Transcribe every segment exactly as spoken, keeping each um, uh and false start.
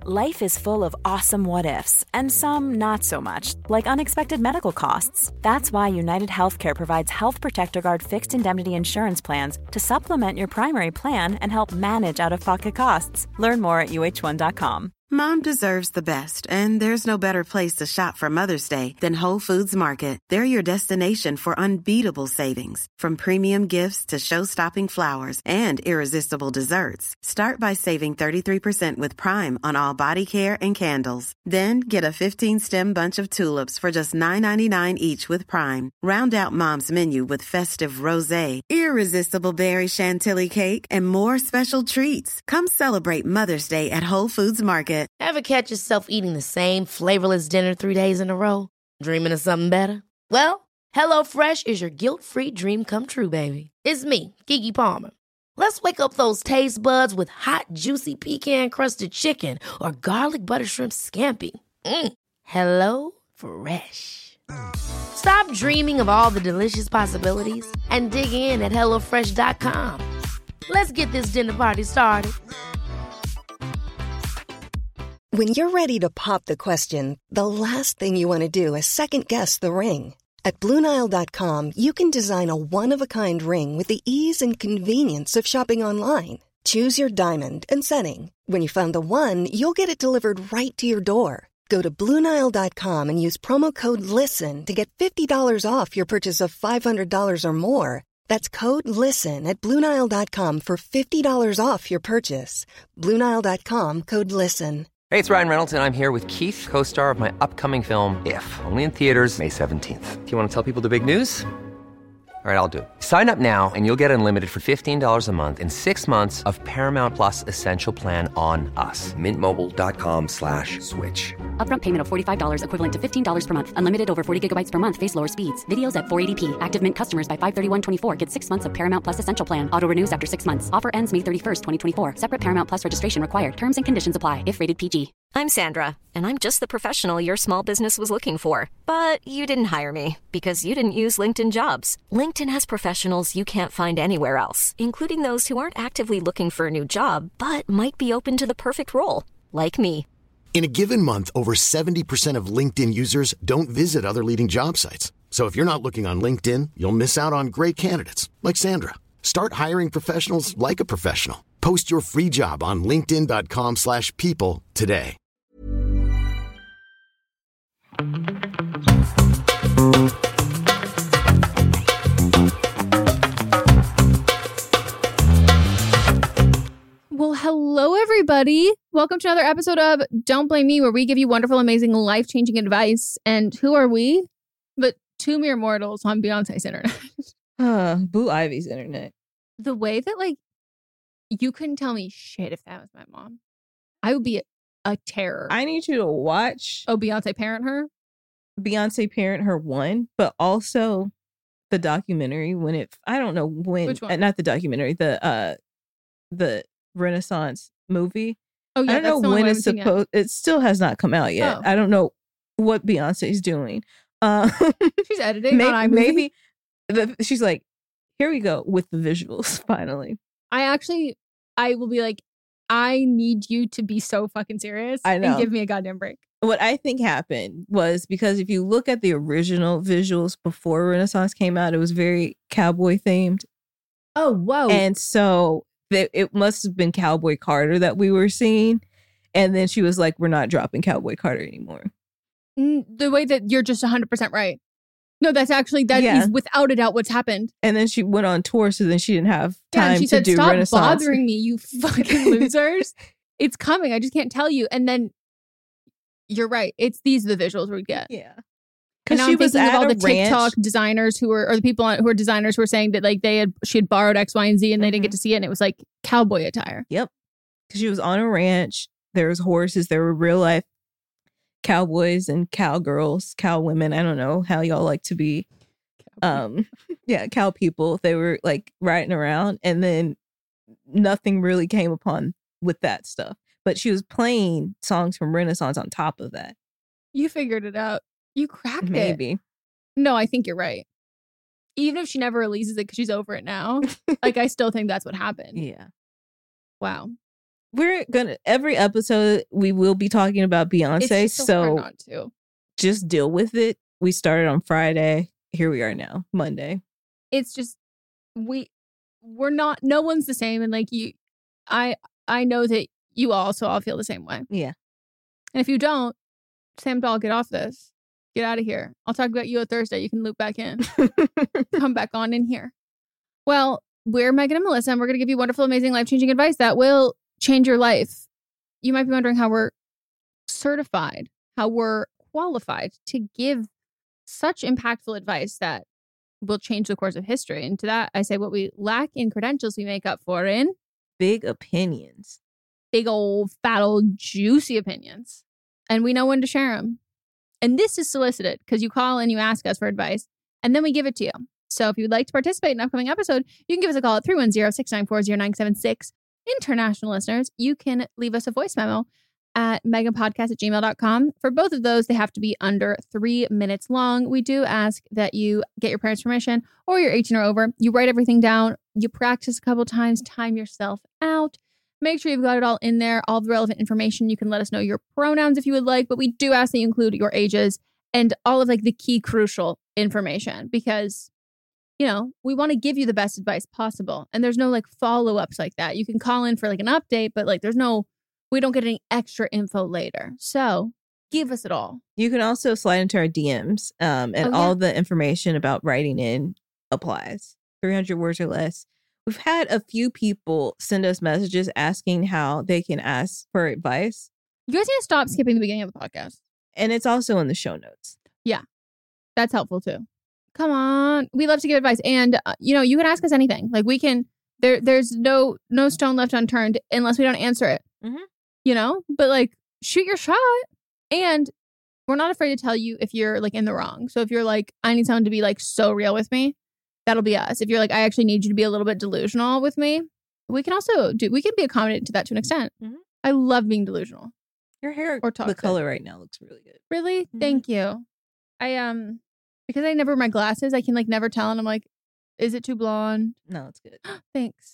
Life is full of awesome what-ifs, and some not so much, like unexpected medical costs. That's why United Healthcare provides Health Protector Guard fixed indemnity insurance plans to supplement your primary plan and help manage out-of-pocket costs. Learn more at U H one dot com. Mom deserves the best, and there's no better place to shop for Mother's Day than Whole Foods Market. They're your destination for unbeatable savings, from premium gifts to show-stopping flowers and irresistible desserts. Start by saving thirty-three percent with Prime on all body care and candles. Then get a fifteen-stem bunch of tulips for just nine ninety-nine each with Prime. Round out Mom's menu with festive rosé, irresistible berry chantilly cake, and more special treats. Come celebrate Mother's Day at Whole Foods Market. Ever catch yourself eating the same flavorless dinner three days in a row? Dreaming of something better? Well, HelloFresh is your guilt-free dream come true, baby. It's me, Keke Palmer. Let's wake up those taste buds with hot, juicy pecan-crusted chicken or garlic butter shrimp scampi. Mm. Hello Fresh. Stop dreaming of all the delicious possibilities and dig in at hello fresh dot com. Let's get this dinner party started. When you're ready to pop the question, the last thing you want to do is second-guess the ring. At Blue Nile dot com, you can design a one-of-a-kind ring with the ease and convenience of shopping online. Choose your diamond and setting. When you find the one, you'll get it delivered right to your door. Go to Blue Nile dot com and use promo code LISTEN to get fifty dollars off your purchase of five hundred dollars or more. That's code LISTEN at Blue Nile dot com for fifty dollars off your purchase. Blue Nile dot com, code LISTEN. Hey, it's Ryan Reynolds, and I'm here with Keith, co-star of my upcoming film, If, only in theaters May seventeenth. Do you want to tell people the big news? All right, I'll do it. Sign up now and you'll get unlimited for fifteen dollars a month and six months of Paramount Plus Essential Plan on us. Mint Mobile dot com slash switch. Upfront payment of forty-five dollars equivalent to fifteen dollars per month. Unlimited over forty gigabytes per month. Face lower speeds. Videos at four eighty p. Active Mint customers by five thirty-one twenty-four get six months of Paramount Plus Essential Plan. Auto renews after six months. Offer ends May thirty-first, twenty twenty-four. Separate Paramount Plus registration required. Terms and conditions apply if rated P G. I'm Sandra, and I'm just the professional your small business was looking for. But you didn't hire me because you didn't use LinkedIn Jobs. LinkedIn has professionals you can't find anywhere else, including those who aren't actively looking for a new job, but might be open to the perfect role, like me. In a given month, over seventy percent of LinkedIn users don't visit other leading job sites. So if you're not looking on LinkedIn, you'll miss out on great candidates, like Sandra. Start hiring professionals like a professional. Post your free job on linkedin dot com slash people today. Well, hello, everybody. Welcome to another episode of Don't Blame Me, where we give you wonderful, amazing, life-changing advice. And who are we? But two mere mortals on Beyonce's internet. uh, Boo Ivy's internet. The way that, like, you couldn't tell me shit if that was my mom. I would be a, a terror. I need you to watch. Oh, Beyonce Parent Her? Beyonce Parent Her one, but also the documentary when it, I don't know when, Which one? Uh, not the documentary, the, uh, the Renaissance movie. Oh, yeah. I don't know when it's supposed, it still has not come out yet. Oh. I don't know what Beyonce's doing. Uh, She's editing maybe, on iMovie. maybe the, she's like, here we go with the visuals finally. I actually, I will be like, I need you to be so fucking serious I know. and give me a goddamn break. What I think happened was because if you look at the original visuals before Renaissance came out, it was very cowboy themed. Oh, whoa. And so th- it must have been Cowboy Carter that we were seeing. And then she was like, we're not dropping Cowboy Carter anymore. Mm, the way that you're just one hundred percent right. No, that's actually, that Yeah. is without a doubt what's happened. And then she went on tour, so then she didn't have time Yeah, and she to said, do stop Renaissance. bothering me, you fucking losers. It's coming. I just can't tell you. And then you're right. It's these are the visuals we get. Yeah. And Because now she I'm was thinking of at all a the TikTok ranch. designers who were, or the people on, who are designers who were saying that like they had, she had borrowed X, Y, and Z and they didn't get to see it. And it was like cowboy attire. Yep. Because she was on a ranch. There was horses. There were real life cowboys and cowgirls, cow women. I don't know how y'all like to be. Um, yeah, cow people. They were like riding around, and then nothing really came upon with that stuff. But she was playing songs from Renaissance on top of that. You figured it out. You cracked it. Maybe. No, I think you're right. Even if she never releases it because she's over it now, like I still think that's what happened. Yeah. Wow. we're gonna every episode we will be talking about Beyonce, It's so, so hard not to. just deal with it. We started on Friday. Here we are now, Monday. It's just we we're not. No one's the same, and like you, I I know that you also all feel the same way. Yeah. And if you don't, Sam Doll, get off this. Get out of here. I'll talk about you on Thursday. You can loop back in. Come back on in here. Well, we're Megan and Melissa, and we're going to give you wonderful, amazing, life-changing advice that will change your life. You might be wondering how we're certified, how we're qualified to give such impactful advice that will change the course of history. And to that, I say what we lack in credentials, we make up for in big opinions. Big old, fat old, juicy opinions. And we know when to share them. And this is solicited because you call and you ask us for advice, and then we give it to you. So if you would like to participate in an upcoming episode, you can give us a call at three one zero, six nine four, zero nine seven six. International listeners, you can leave us a voice memo at meganpodcast at gmail dot com. For both of those, they have to be under three minutes long. We do ask that you get your parents' permission, or you're eighteen or over. You write everything down. You practice a couple times, time yourself out. Make sure you've got it all in there, all the relevant information. You can let us know your pronouns if you would like, but we do ask that you include your ages and all of like the key crucial information because, you know, we want to give you the best advice possible. And there's no like follow-ups like that. You can call in for like an update, but like there's no, we don't get any extra info later. So give us it all. You can also slide into our D Ms um, and Oh, yeah. all the information about writing in applies. three hundred words or less. We've had a few people send us messages asking how they can ask for advice. You guys need to stop skipping the beginning of the podcast. And it's also in the show notes. Yeah, that's helpful too. Come on. We love to give advice. And, uh, you know, you can ask us anything. Like we can, there, there's no, no stone left unturned unless we don't answer it, Mhm. you know, but like shoot your shot. And we're not afraid to tell you if you're like in the wrong. So if you're like, I need someone to be like so real with me, that'll be us. If you're like, I actually need you to be a little bit delusional with me, we can also do, we can be accommodated to that to an extent. Mhm. I love being delusional. Your hair, Or the toxic. color right now looks really good. Really? Mhm. Thank you. I, um, because I never wear my glasses, I can like never tell. And I'm like, is it too blonde? No, it's good. Thanks.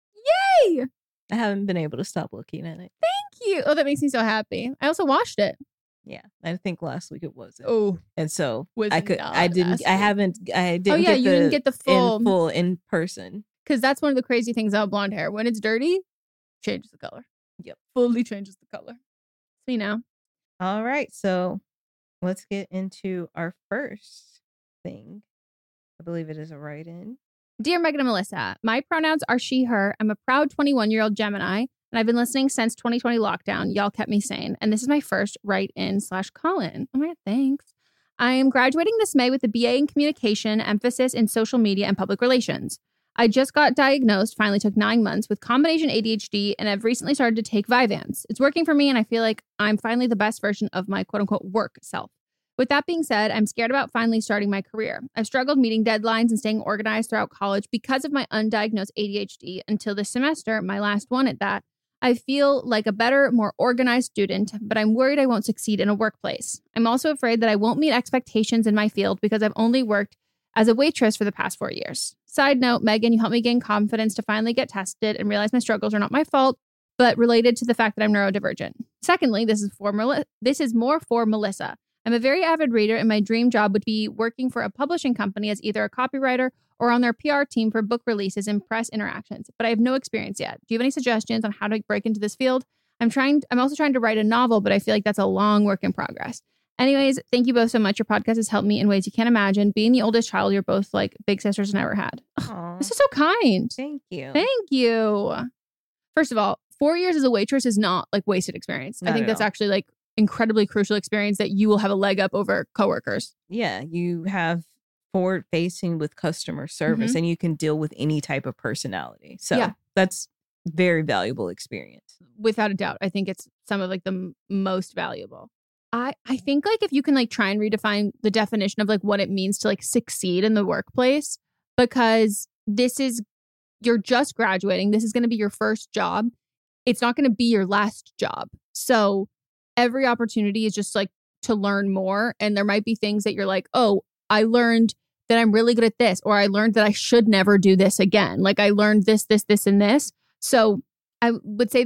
Yay! I haven't been able to stop looking at it. Thank you. Oh, that makes me so happy. I also washed it. Yeah, I think last week it wasn't. Oh, And so was I could, not I didn't, last I week. haven't, I didn't Oh, yeah, get you the, didn't get the full- in full in person. because that's one of the crazy things about blonde hair. When it's dirty, changes the color. Yep. Fully changes the color. See now. All right, so let's get into our first thing. I believe it is a write-in. Dear Megan and Melissa, my pronouns are she, her. I'm a proud twenty-one-year-old Gemini, and I've been listening since twenty twenty lockdown. Y'all kept me sane. And this is my first write-in slash call-in. Oh my God, thanks. I am graduating this May with a B A in communication, emphasis in social media and public relations. I just got diagnosed, finally took nine months, with combination A D H D, and I've recently started to take Vyvanse. It's working for me, and I feel like I'm finally the best version of my quote-unquote work self. With that being said, I'm scared about finally starting my career. I've struggled meeting deadlines and staying organized throughout college because of my undiagnosed A D H D until this semester, my last one at that. I feel like a better, more organized student, but I'm worried I won't succeed in a workplace. I'm also afraid that I won't meet expectations in my field because I've only worked as a waitress for the past four years. Side note, Megan, you helped me gain confidence to finally get tested and realize my struggles are not my fault, but related to the fact that I'm neurodivergent. Secondly, this is for Mel- this is more for Melissa. I'm a very avid reader, and my dream job would be working for a publishing company as either a copywriter or on their P R team for book releases and press interactions, but I have no experience yet. Do you have any suggestions on how to break into this field? I'm trying. I'm also trying to write a novel, but I feel like that's a long work in progress. Anyways, thank you both so much. Your podcast has helped me in ways you can't imagine. Being the oldest child, you're both like big sisters I never had. Aw, This is so kind. thank you. Thank you. First of all, four years as a waitress is not like wasted experience. Not I think at that's all. actually like incredibly crucial experience that you will have a leg up over coworkers. Yeah, you have forward facing with customer service and you can deal with any type of personality. So Yeah. that's very valuable experience. Without a doubt. I think it's some of like the m- most valuable. I, I think like if you can like try and redefine the definition of like what it means to like succeed in the workplace, because this is, you're just graduating. This is going to be your first job. It's not going to be your last job. So every opportunity is just like to learn more. And there might be things that you're like, oh, I learned that I'm really good at this, or I learned that I should never do this again. Like I learned this, this, this, and this. So I would say that like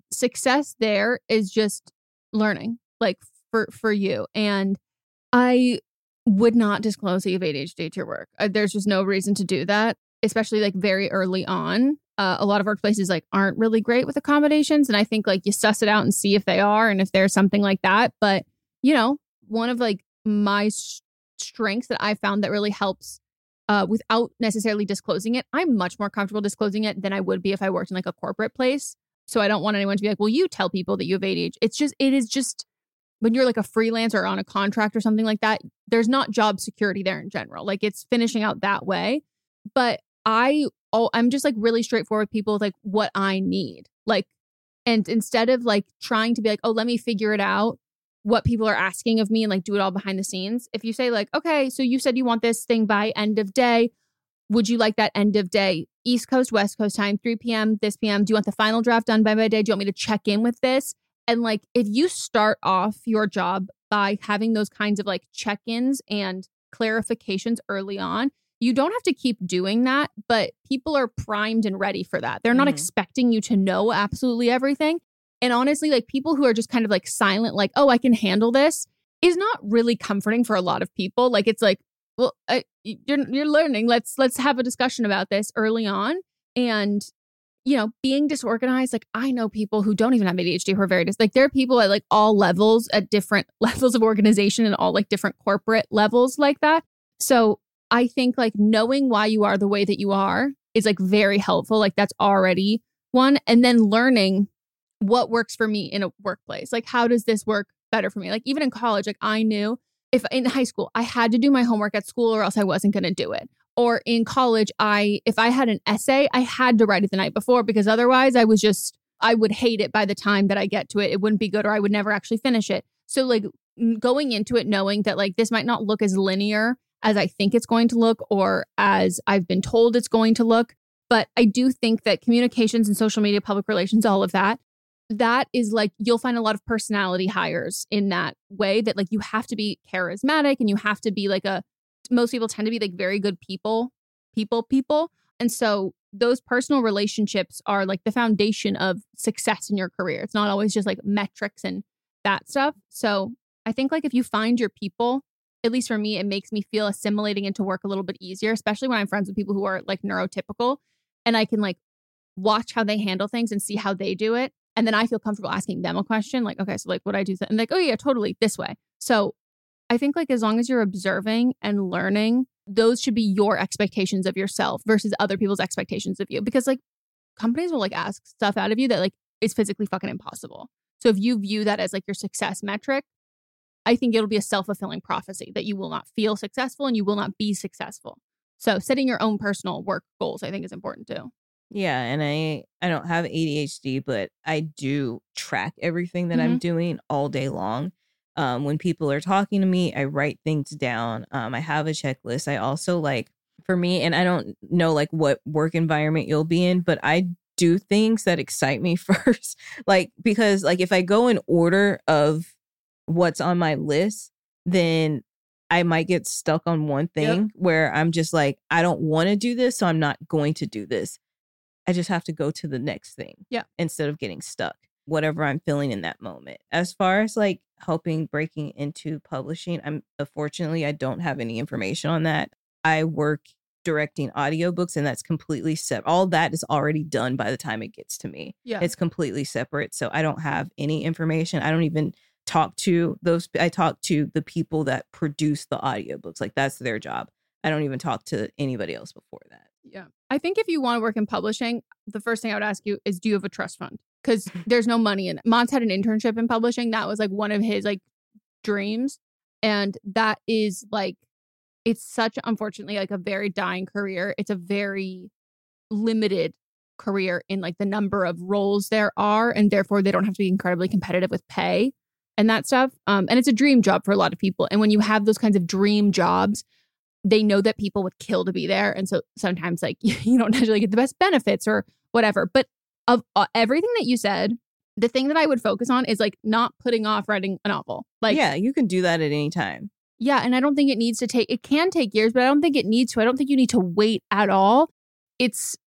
success there is just learning, like for, for you. And I would not disclose that you have A D H D to your work. Uh, there's just no reason to do that, especially like very early on. Uh, a lot of workplaces like aren't really great with accommodations. And I think like you suss it out and see if they are and if there's something like that. But, you know, one of like my s- strengths that I found that really helps uh, without necessarily disclosing it, I'm much more comfortable disclosing it than I would be if I worked in like a corporate place. So I don't want anyone to be like, well, you tell people that you have A D H D. It's just, it is just when you're like a freelancer or on a contract or something like that, there's not job security there in general. Like it's finishing out that way. But I, oh, I'm just like really straightforward with people with like what I need. Like, and instead of like trying to be like, oh, let me figure it out, what people are asking of me and like do it all behind the scenes. If you say like, okay, so you said you want this thing by end of day. Would you like that end of day, East Coast, West Coast time, three p.m., this p m? Do you want the final draft done by midday? Do you want me to check in with this? And like, if you start off your job by having those kinds of like check-ins and clarifications early on, you don't have to keep doing that, but people are primed and ready for that. They're not mm-hmm. expecting you to know absolutely everything. And honestly, like people who are just kind of like silent, like, oh, I can handle this, is not really comforting for a lot of people. Like, it's like, well, I, you're you're learning. Let's let's have a discussion about this early on. And, you know, being disorganized, like I know people who don't even have A D H D who are very dis- like there are people at like all levels, at different levels of organization and all like different corporate levels like that. So I think like knowing why you are the way that you are is like very helpful. Like that's already one. And then learning what works for me in a workplace. Like, how does this work better for me? Like even in college, like I knew if in high school, I had to do my homework at school or else I wasn't going to do it. Or in college, I if I had an essay, I had to write it the night before because otherwise I was just, I would hate it by the time that I get to it. It wouldn't be good or I would never actually finish it. So like going into it knowing that like this might not look as linear as I think it's going to look or as I've been told it's going to look. But I do think that communications and social media, public relations, all of that, that is like, you'll find a lot of personality hires in that way that like you have to be charismatic and you have to be like a, most people tend to be like very good people, people, people. And so those personal relationships are like the foundation of success in your career. It's not always just like metrics and that stuff. So I think like if you find your people, at least for me, it makes me feel assimilating into work a little bit easier, especially when I'm friends with people who are like neurotypical and I can like watch how they handle things and see how they do it. And then I feel comfortable asking them a question like, okay, so like what I do, th-? and like, oh yeah, totally this way. So I think like as long as you're observing and learning, those should be your expectations of yourself versus other people's expectations of you. Because like companies will like ask stuff out of you that like is physically fucking impossible. So if you view that as like your success metric, I think it'll be a self-fulfilling prophecy that you will not feel successful and you will not be successful. So setting your own personal work goals, I think, is important too. Yeah. And I, I don't have A D H D, but I do track everything that mm-hmm. I'm doing all day long. Um, when people are talking to me, I write things down. Um, I have a checklist. I also like, for me, and I don't know like what work environment you'll be in, but I do things that excite me first. Like, because like if I go in order of what's on my list, then I might get stuck on one thing yep. where I'm just like, I don't want to do this, so I'm not going to do this. I just have to go to the next thing yeah. instead of getting stuck, whatever I'm feeling in that moment. As far as like helping breaking into publishing, I'm unfortunately, I don't have any information on that. I work directing audiobooks and that's completely separate. All that is already done by the time it gets to me. Yeah. It's completely separate. So I don't have any information. I don't even talk to those. I talk to the people that produce the audiobooks. Like that's their job. I don't even talk to anybody else before that. Yeah. I think if you want to work in publishing, the first thing I would ask you is, do you have a trust fund? Because there's no money in it. Mons had an internship in publishing. That was like one of his like dreams. And that is like, it's such, unfortunately, like a very dying career. It's a very limited career in like the number of roles there are. And therefore they don't have to be incredibly competitive with pay and that stuff. Um, and it's a dream job for a lot of people. And when you have those kinds of dream jobs, they know that people would kill to be there. And so sometimes like you don't necessarily get the best benefits or whatever. But of uh, everything that you said, the thing that I would focus on is like not putting off writing a novel. Like, yeah, you can do that at any time. Yeah. And I don't think it needs to take, it can take years, but I don't think it needs to. I don't think you need to wait at all. It's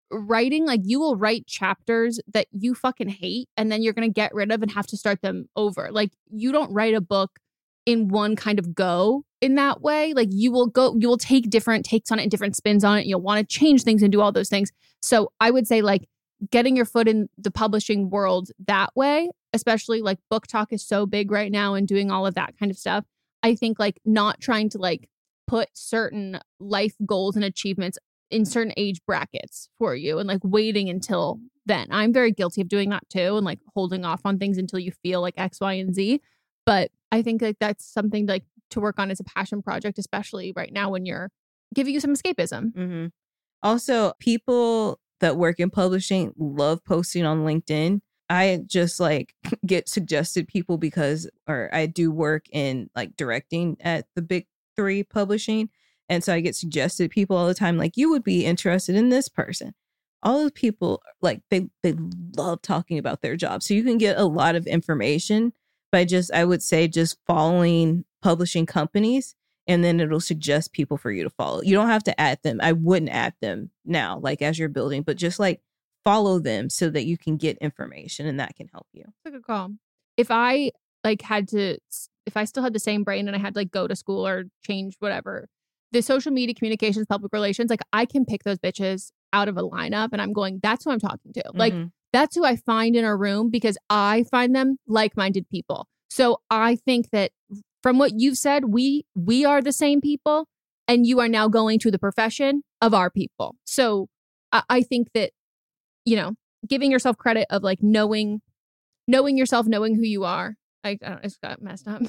writing, like you will write chapters that you fucking hate and then you're going to get rid of and have to start them over. Like you don't write a book in one kind of go in that way. Like you will go, you will take different takes on it and different spins on it. You'll want to change things and do all those things. So I would say like getting your foot in the publishing world that way, especially like Book Talk is so big right now and doing all of that kind of stuff. I think like not trying to like put certain life goals and achievements in certain age brackets for you and like waiting until then. I'm very guilty of doing that too and like holding off on things until you feel like X, Y, and Z. But I think like that's something like to work on as a passion project, especially right now when you're giving you some escapism. Mm-hmm. Also, people that work in publishing love posting on LinkedIn. I just like get suggested people because, or I do work in like directing at the big three publishing. And so I get suggested people all the time, like, you would be interested in this person. All those people, like, they, they love talking about their job. So you can get a lot of information by just, I would say, just following publishing companies. And then it'll suggest people for you to follow. You don't have to add them. I wouldn't add them now, like, as you're building, but just like follow them so that you can get information and that can help you. That's a good call. If I like had to, if I still had the same brain and I had to like go to school or change whatever, the social media communications, public relations, like I can pick those bitches out of a lineup and I'm going, that's who I'm talking to. Mm-hmm. Like that's who I find in a room because I find them like-minded people. So I think that from what you've said, we we are the same people and you are now going to the profession of our people. So I, I think that, you know, giving yourself credit of like knowing, knowing yourself, knowing who you are. I, I, don't, I just got messed up.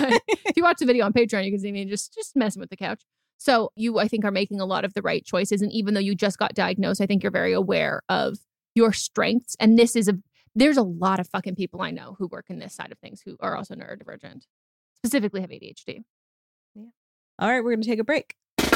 If you watch the video on Patreon, you can see me just, just messing with the couch. So you, I think, are making a lot of the right choices. And even though you just got diagnosed, I think you're very aware of your strengths. And this is a, there's a lot of fucking people I know who work in this side of things who are also neurodivergent, specifically have A D H D. Yeah. All right, we're going to take a break.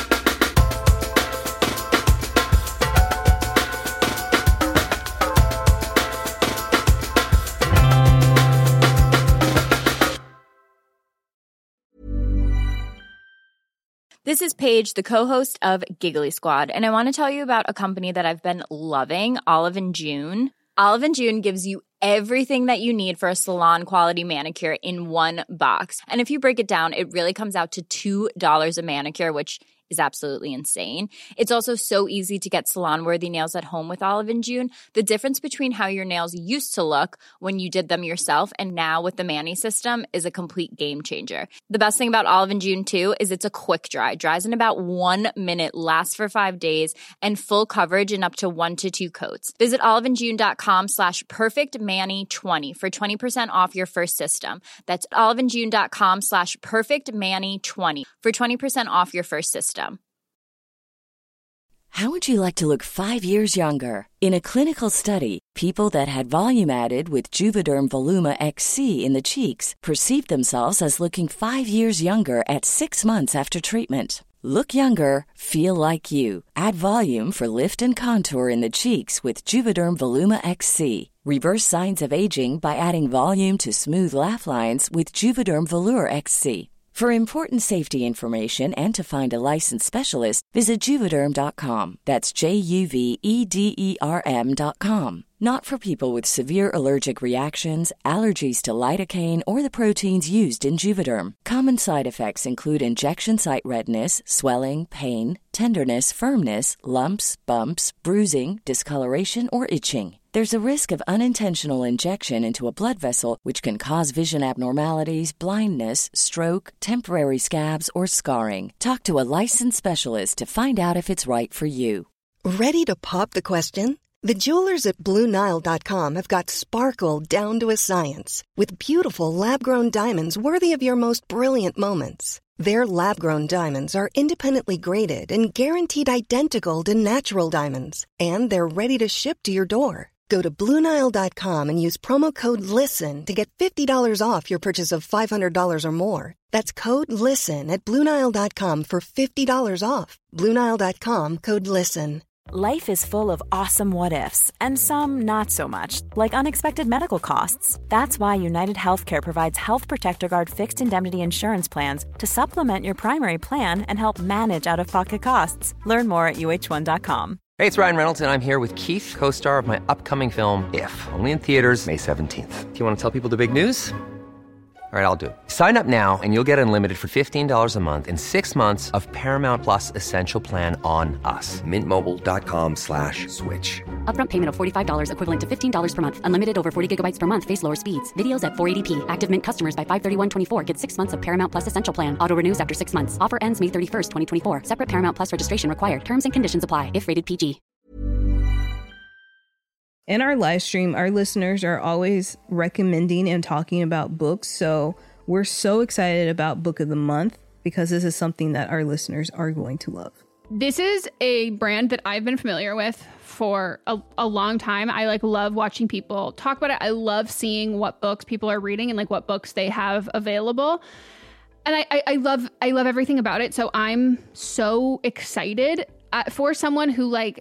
This is Paige, the co-host of Giggly Squad, and I want to tell you about a company that I've been loving, Olive and June. Olive and June gives you everything that you need for a salon-quality manicure in one box. And if you break it down, it really comes out to two dollars a manicure, which is absolutely insane. It's also so easy to get salon-worthy nails at home with Olive and June. The difference between how your nails used to look when you did them yourself and now with the Mani system is a complete game changer. The best thing about Olive and June, too, is it's a quick dry. Dries in about one minute, lasts for five days, and full coverage in up to one to two coats. Visit oliveandjune.com slash perfectmani20 for twenty percent off your first system. That's oliveandjune.com slash perfectmani20 for twenty percent off your first system. How would you like to look five years younger? In a clinical study, people that had volume added with Juvederm Voluma X C in the cheeks perceived themselves as looking five years younger at six months after treatment. Look younger, feel like you. Add volume for lift and contour in the cheeks with Juvederm Voluma X C. Reverse signs of aging by adding volume to smooth laugh lines with Juvederm Volure X C. For important safety information and to find a licensed specialist, visit Juvederm dot com. That's J U V E D E R M dot com. Not for people with severe allergic reactions, allergies to lidocaine, or the proteins used in Juvederm. Common side effects include injection site redness, swelling, pain, tenderness, firmness, lumps, bumps, bruising, discoloration, or itching. There's a risk of unintentional injection into a blood vessel, which can cause vision abnormalities, blindness, stroke, temporary scabs, or scarring. Talk to a licensed specialist to find out if it's right for you. Ready to pop the question? The jewelers at Blue Nile dot com have got sparkle down to a science with beautiful lab-grown diamonds worthy of your most brilliant moments. Their lab-grown diamonds are independently graded and guaranteed identical to natural diamonds, and they're ready to ship to your door. Go to Blue Nile dot com and use promo code LISTEN to get fifty dollars off your purchase of five hundred dollars or more. That's code LISTEN at Blue Nile dot com for fifty dollars off. Blue Nile dot com, code LISTEN. Life is full of awesome what-ifs, and some not so much, like unexpected medical costs. That's why United Healthcare provides Health Protector Guard fixed indemnity insurance plans to supplement your primary plan and help manage out-of-pocket costs. Learn more at U H one dot com. Hey, it's Ryan Reynolds, and I'm here with Keith, co-star of my upcoming film, If, only in theaters May seventeenth. Do you want to tell people the big news? All right, I'll do it. Sign up now and you'll get unlimited for fifteen dollars a month and six months of Paramount Plus Essential Plan on us. Mint Mobile dot com slash switch. Upfront payment of forty-five dollars equivalent to fifteen dollars per month. Unlimited over forty gigabytes per month. Face lower speeds. Videos at four eighty p. Active Mint customers by five thirty-one twenty-four get six months of Paramount Plus Essential Plan. Auto renews after six months. Offer ends May thirty-first, twenty twenty-four. Separate Paramount Plus registration required. Terms and conditions apply if rated P G. In our live stream, our listeners are always recommending and talking about books. So we're so excited about Book of the Month because this is something that our listeners are going to love. This is a brand that I've been familiar with for a, a long time. I like love watching people talk about it. I love seeing what books people are reading and like what books they have available. And I, I, I love I love everything about it. So I'm so excited uh, for someone who like,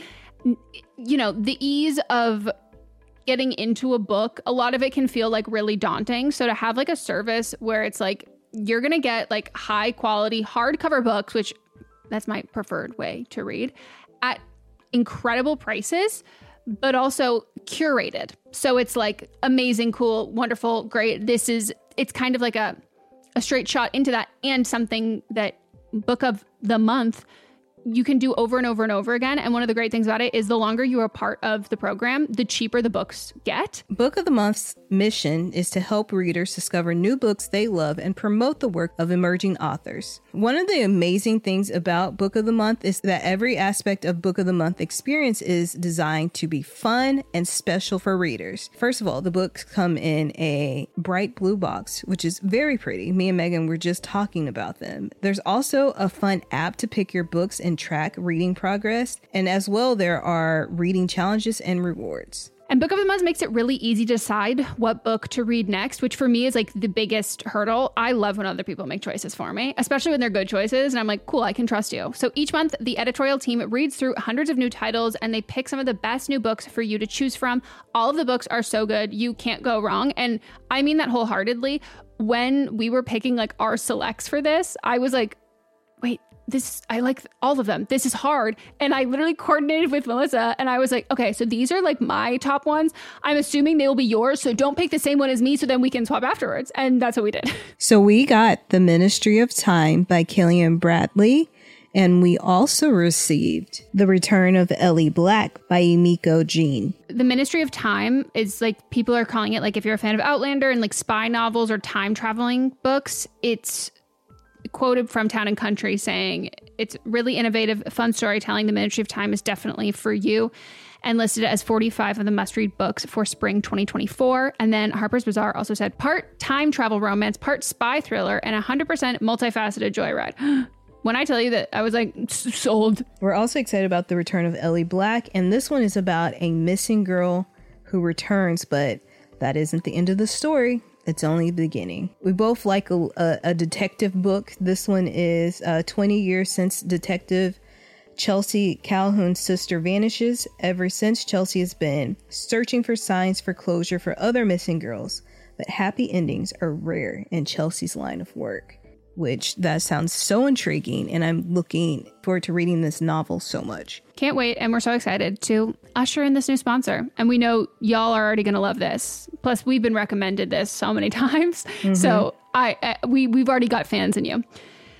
you know, the ease of getting into a book, a lot of it can feel like really daunting. So to have like a service where it's like, you're going to get like high quality hardcover books, which that's my preferred way to read, at incredible prices, but also curated. So it's like amazing, cool, wonderful, great. This is, it's kind of like a, a straight shot into that, and something that Book of the Month you can do over and over and over again. And one of the great things about it is the longer you are part of the program, the cheaper the books get. Book of the Month's mission is to help readers discover new books they love and promote the work of emerging authors. One of the amazing things about Book of the Month is that every aspect of Book of the Month experience is designed to be fun and special for readers. First of all, the books come in a bright blue box, which is very pretty. Me and Megan were just talking about them. There's also a fun app to pick your books and track reading progress. And as well, there are reading challenges and rewards. And Book of the Month makes it really easy to decide what book to read next, which for me is like the biggest hurdle. I love when other people make choices for me, especially when they're good choices. And I'm like, cool, I can trust you. So each month, the editorial team reads through hundreds of new titles and they pick some of the best new books for you to choose from. All of the books are so good. You can't go wrong. And I mean that wholeheartedly. When we were picking like our selects for this, I was like, wait, this, I like all of them. This is hard. And I literally coordinated with Melissa and I was like, okay, so these are like my top ones. I'm assuming they will be yours. So don't pick the same one as me so then we can swap afterwards. And that's what we did. So we got The Ministry of Time by Killian Bradley. And we also received The Return of Ellie Black by Emiko Jean. The Ministry of Time is like, people are calling it, like if you're a fan of Outlander and like spy novels or time traveling books, it's quoted from Town and Country saying it's really innovative, fun storytelling. The Ministry of Time is definitely for you, and listed as forty-five of the must-read books for spring twenty twenty-four. And then Harper's Bazaar also said part time travel romance, part spy thriller, and one hundred percent multifaceted joyride. When I tell you that, I was like, sold. We're also excited about The Return of Ellie Black, and this one is about a missing girl who returns, but that isn't the end of the story. It's only the beginning. We both like a, a, a detective book. This one is uh, twenty years since Detective Chelsea Calhoun's sister vanishes. Ever since, Chelsea has been searching for signs for closure for other missing girls, but happy endings are rare in Chelsea's line of work, which that sounds so intriguing, and I'm looking forward to reading this novel so much. Can't wait, and we're so excited to usher in this new sponsor. And we know y'all are already going to love this. Plus, we've been recommended this so many times. Mm-hmm. So I, I we, we've already got fans in you.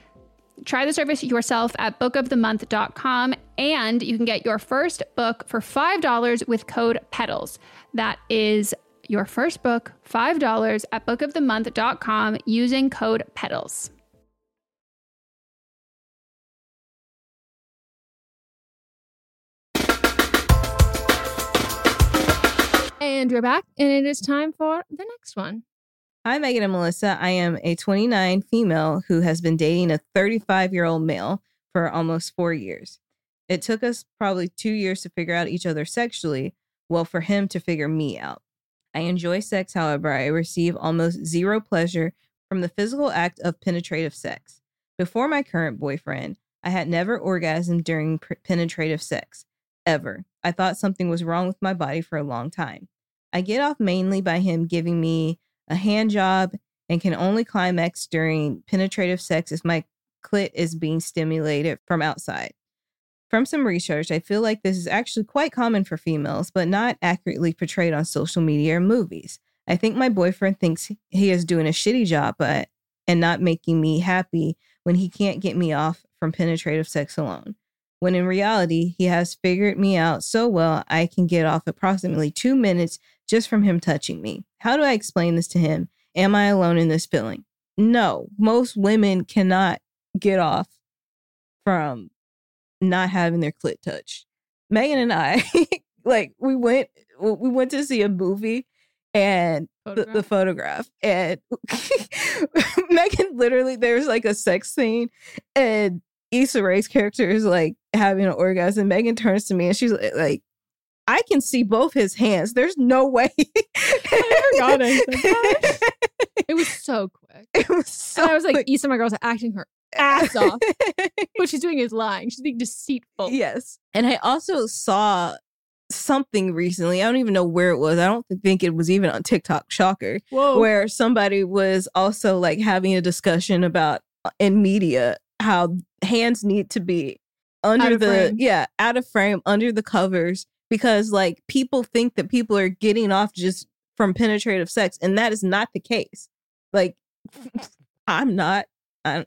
Try the service yourself at book of the month dot com, and you can get your first book for five dollars with code PEDALS. That is your first book, five dollars at book of the month dot com using code PEDALS. And we're back, and it is time for the next one. Hi, Megan and Melissa. I am a twenty-nine female who has been dating a thirty-five-year-old male for almost four years. It took us probably two years to figure out each other sexually, well, for him to figure me out. I enjoy sex, however, I receive almost zero pleasure from the physical act of penetrative sex. Before my current boyfriend, I had never orgasmed during pr- penetrative sex, ever. I thought something was wrong with my body for a long time. I get off mainly by him giving me a hand job and can only climax during penetrative sex if my clit is being stimulated from outside. From some research, I feel like this is actually quite common for females, but not accurately portrayed on social media or movies. I think my boyfriend thinks he is doing a shitty job, but and not making me happy when he can't get me off from penetrative sex alone. When in reality, he has figured me out so well, I can get off approximately two minutes just from him touching me. How do I explain this to him? Am I alone in this feeling? No, most women cannot get off from not having their clit touched. Megan and I, like, we went, we went to see a movie and the, the photograph, and Megan literally, there's like a sex scene, and Issa Rae's character is like having an orgasm. Megan turns to me and she's like, I can see both his hands. There's no way. I forgot I said that. It was so quick. It was so and I was like, quick. Issa, my girl's acting her ass off. What she's doing is lying. She's being deceitful. Yes. And I also saw something recently. I don't even know where it was. I don't think it was even on TikTok. Shocker. Whoa. Where somebody was also like having a discussion about in media how hands need to be under Out of the frame. yeah out of frame, under the covers, because like people think that people are getting off just from penetrative sex, and that is not the case. Like, I'm not. I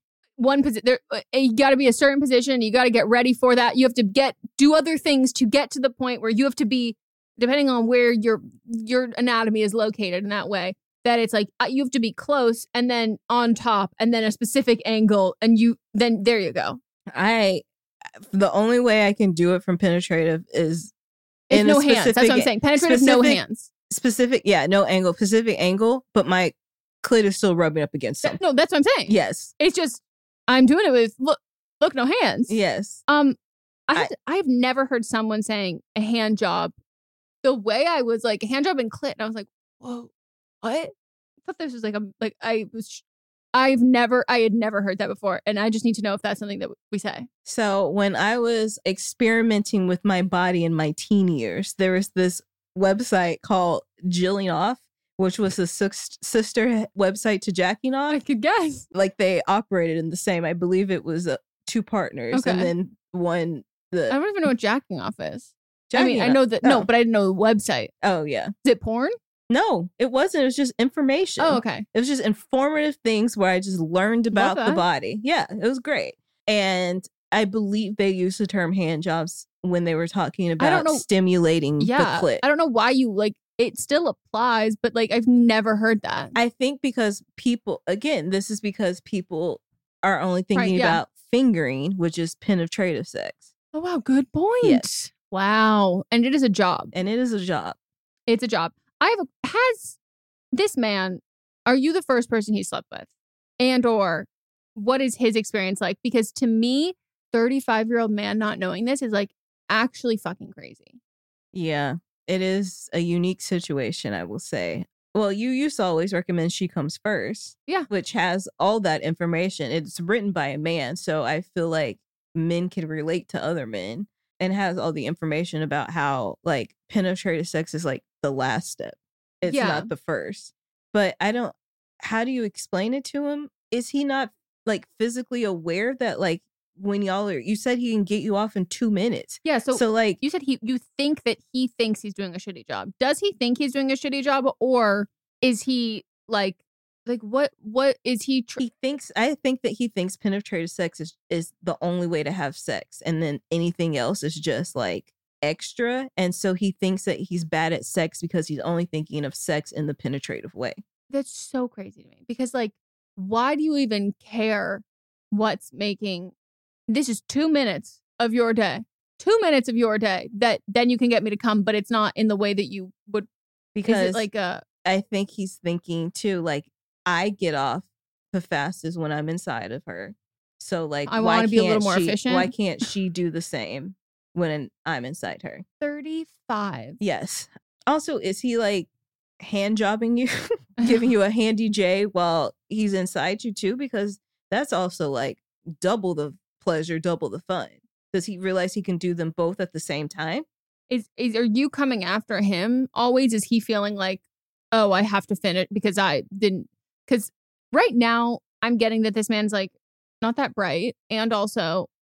One position, there, uh, you got to be a certain position. You got to get ready for that. You have to get do other things to get to the point where you have to be, depending on where your your anatomy is located in that way, that it's like uh, you have to be close and then on top and then a specific angle, and you then there you go. I the only way I can do it from penetrative is It's in no a hands. That's what I'm specific- saying. Penetrative, no specific- hands. Specific, yeah, no angle, specific angle, but my clit is still rubbing up against That- something. no, that's what I'm saying. Yes. It's just I'm doing it with look, look, no hands. Yes. Um, I I- have to, I've never heard someone saying a hand job the way I was like a hand job and clit, and I was like, whoa, what? I thought this was like a like I was. I've never, I had never heard that before, and I just need to know if that's something that we say. So when I was experimenting with my body in my teen years, there was this website called Jilling Off, which was a sis- sister website to Jacking Off. I could guess. Like they operated in the same. I believe it was uh, two partners, Okay. and then one. The I don't even know what jacking off is. I Jacking mean, I Off- know that, oh. no, but I didn't know the website. Oh yeah. Is it porn? No, it wasn't. It was just information. Oh, okay. It was just informative things where I just learned about the that. body. Yeah, it was great. And I believe they used the term hand jobs when they were talking about don't know- stimulating Yeah. the clit. I don't know why you like it still applies, but like I've never heard that. I think because people, again, this is because people are only thinking yeah. about fingering, which is penetrative sex. Oh, wow. Good point. Yes. Wow. And it is a job. And it is a job. It's a job. I have a, has this man, are you the first person he slept with? And or what is his experience like? Because to me, thirty-five year old man not knowing this is like actually fucking crazy. Yeah, it is a unique situation, I will say. Well, you used to always recommend She Comes First. Yeah. Which has all that information. It's written by a man, so I feel like men can relate to other men, and has all the information about how like penetrative sex is like the last step. It's Yeah. not the first. But I don't, how do you explain it to him? Is he not like physically aware that like when y'all are, you said he can get you off in two minutes. Yeah. So, So like, you said he, you think that he thinks he's doing a shitty job. Does he think he's doing a shitty job, or is he like, like what, what is he? Tr- he thinks, I think that he thinks penetrative sex is, is the only way to have sex. And then anything else is just like extra. And so he thinks that he's bad at sex because he's only thinking of sex in the penetrative way. That's so crazy to me because like, why do you even care what's making, this is two minutes of your day, two minutes of your day that then you can get me to come, but it's not in the way that you would. Because Is it like a, I think he's thinking too, like I get off the fastest when I'm inside of her. So like, I why wanna be a little can't more she- efficient? Why can't she do the same when I'm inside her? thirty-five. Yes. Also, is he like hand jobbing you, giving you a handy J while he's inside you too? Because that's also like double the pleasure, double the fun. Does he realize he can do them both at the same time? Is, is, are you coming after him always? Is he feeling like, oh, I have to finish because I didn't, because right now I'm getting that this man's like not that bright. And also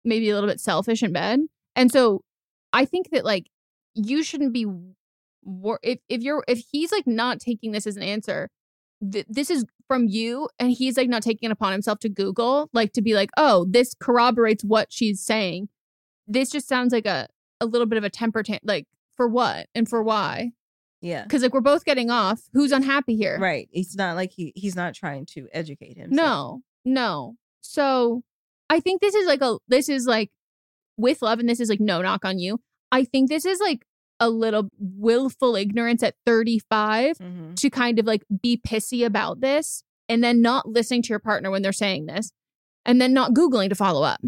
maybe a little bit selfish in bed. And so I think that like you shouldn't be wor- if if you're if he's like not taking this as an answer, th- this is from you, and he's like not taking it upon himself to Google, like to be like, oh, this corroborates what she's saying. This just sounds like a a little bit of a temper tantrum, like for what and for why. Yeah. Because like we're both getting off. Who's unhappy here? Right. It's not like he he's not trying to educate himself. No, no. So I think this is like a this is like with love, and this is like no knock on you. I think this is like a little willful ignorance at thirty-five Mm-hmm. to kind of like be pissy about this and then not listening to your partner when they're saying this and then not Googling to follow up.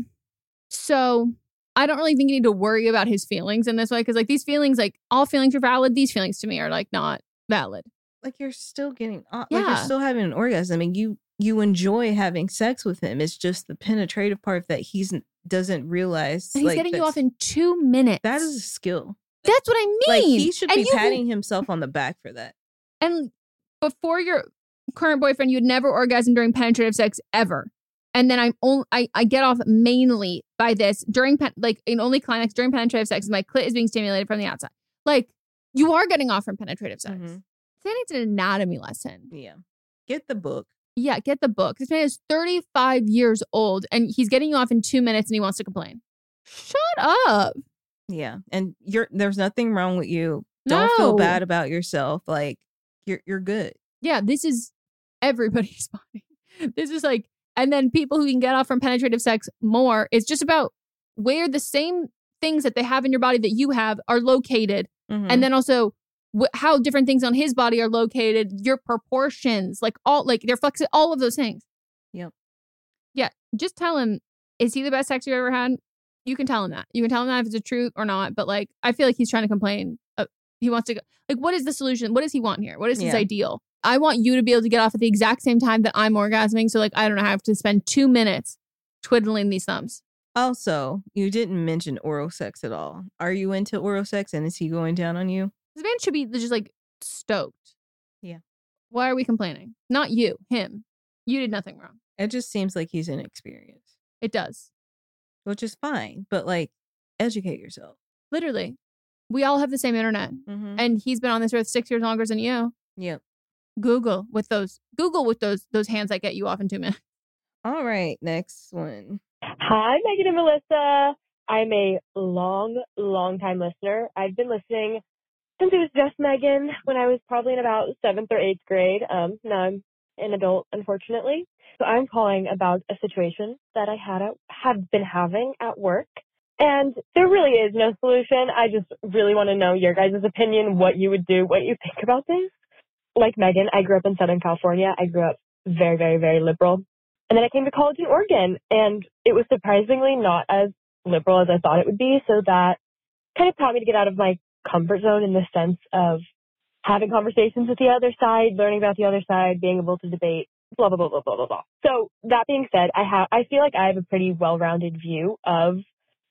So I don't really think you need to worry about his feelings in this way, because like these feelings, like all feelings are valid. These feelings to me are like not valid. Like you're still getting, uh, Yeah. like you're still having an orgasm, and you you enjoy having sex with him. It's just the penetrative part that he's doesn't realize. And he's like, getting you that's- off in two minutes. That is a skill. That's what I mean. Like he should And be you- patting himself on the back for that. And before your current boyfriend, you'd never orgasm during penetrative sex ever. And then I'm only, I, I get off mainly by this during, pen, like, in only climax during penetrative sex, my clit is being stimulated from the outside. Like, you are getting off from penetrative sex. Mhm. That needs an anatomy lesson. Yeah. Get the book. Yeah, get the book. This man is thirty-five years old, and he's getting you off in two minutes, and he wants to complain. Shut up. Yeah. And you're there's nothing wrong with you. Don't feel No. bad about yourself. Like you're you're good. Yeah, this is everybody's body. This is like, and then people who can get off from penetrative sex more, it's just about where the same things that they have in your body that you have are located. Mhm. And then also wh- how different things on his body are located, your proportions, like all, like they're flexed, all of those things. Yep. Yeah. Just tell him, is he the best sex you ever had? You can tell him that. You can tell him that if it's a truth or not. But like, I feel like he's trying to complain. Uh, he wants to go, like, what is the solution? What does he want here? What is his Yeah. ideal? I want you to be able to get off at the exact same time that I'm orgasming. So like, I don't have to spend two minutes twiddling these thumbs. Also, you didn't mention oral sex at all. Are you into oral sex, and is he going down on you? This man should be just like stoked. Yeah. Why are we complaining? Not you, him. You did nothing wrong. It just seems like he's inexperienced, It does. which is fine. But like, educate yourself. Literally. We all have the same internet. Mm-hmm. And he's been on this earth six years longer than you. Yep. Google with those Google with those those hands that get you off in two minutes. All right, next one. Hi, Megan and Melissa. I'm a long, long time listener. I've been listening since it was just Megan when I was probably in about seventh or eighth grade. Um, now I'm an adult, unfortunately. So I'm calling about a situation that I had at, have been having at work. And there really is no solution. I just really want to know your guys' opinion, what you would do, what you think about this. Like Megan, I grew up in Southern California. I grew up very, very, very liberal. And then I came to college in Oregon, and it was surprisingly not as liberal as I thought it would be. So that kind of taught me to get out of my comfort zone in the sense of having conversations with the other side, learning about the other side, being able to debate, blah, blah, blah, blah, blah, blah, blah. So that being said, I have, I feel like I have a pretty well-rounded view of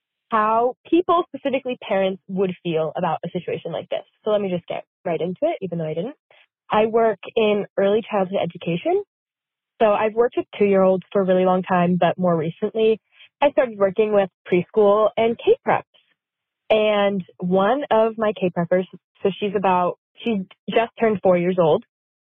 how people, specifically parents, would feel about a situation like this. So let me just get right into it, even though I didn't. I work in early childhood education. So I've worked with two-year-olds for a really long time, but more recently, I started working with preschool and K-preps. And one of my K-preppers, so she's about, she just turned four years old.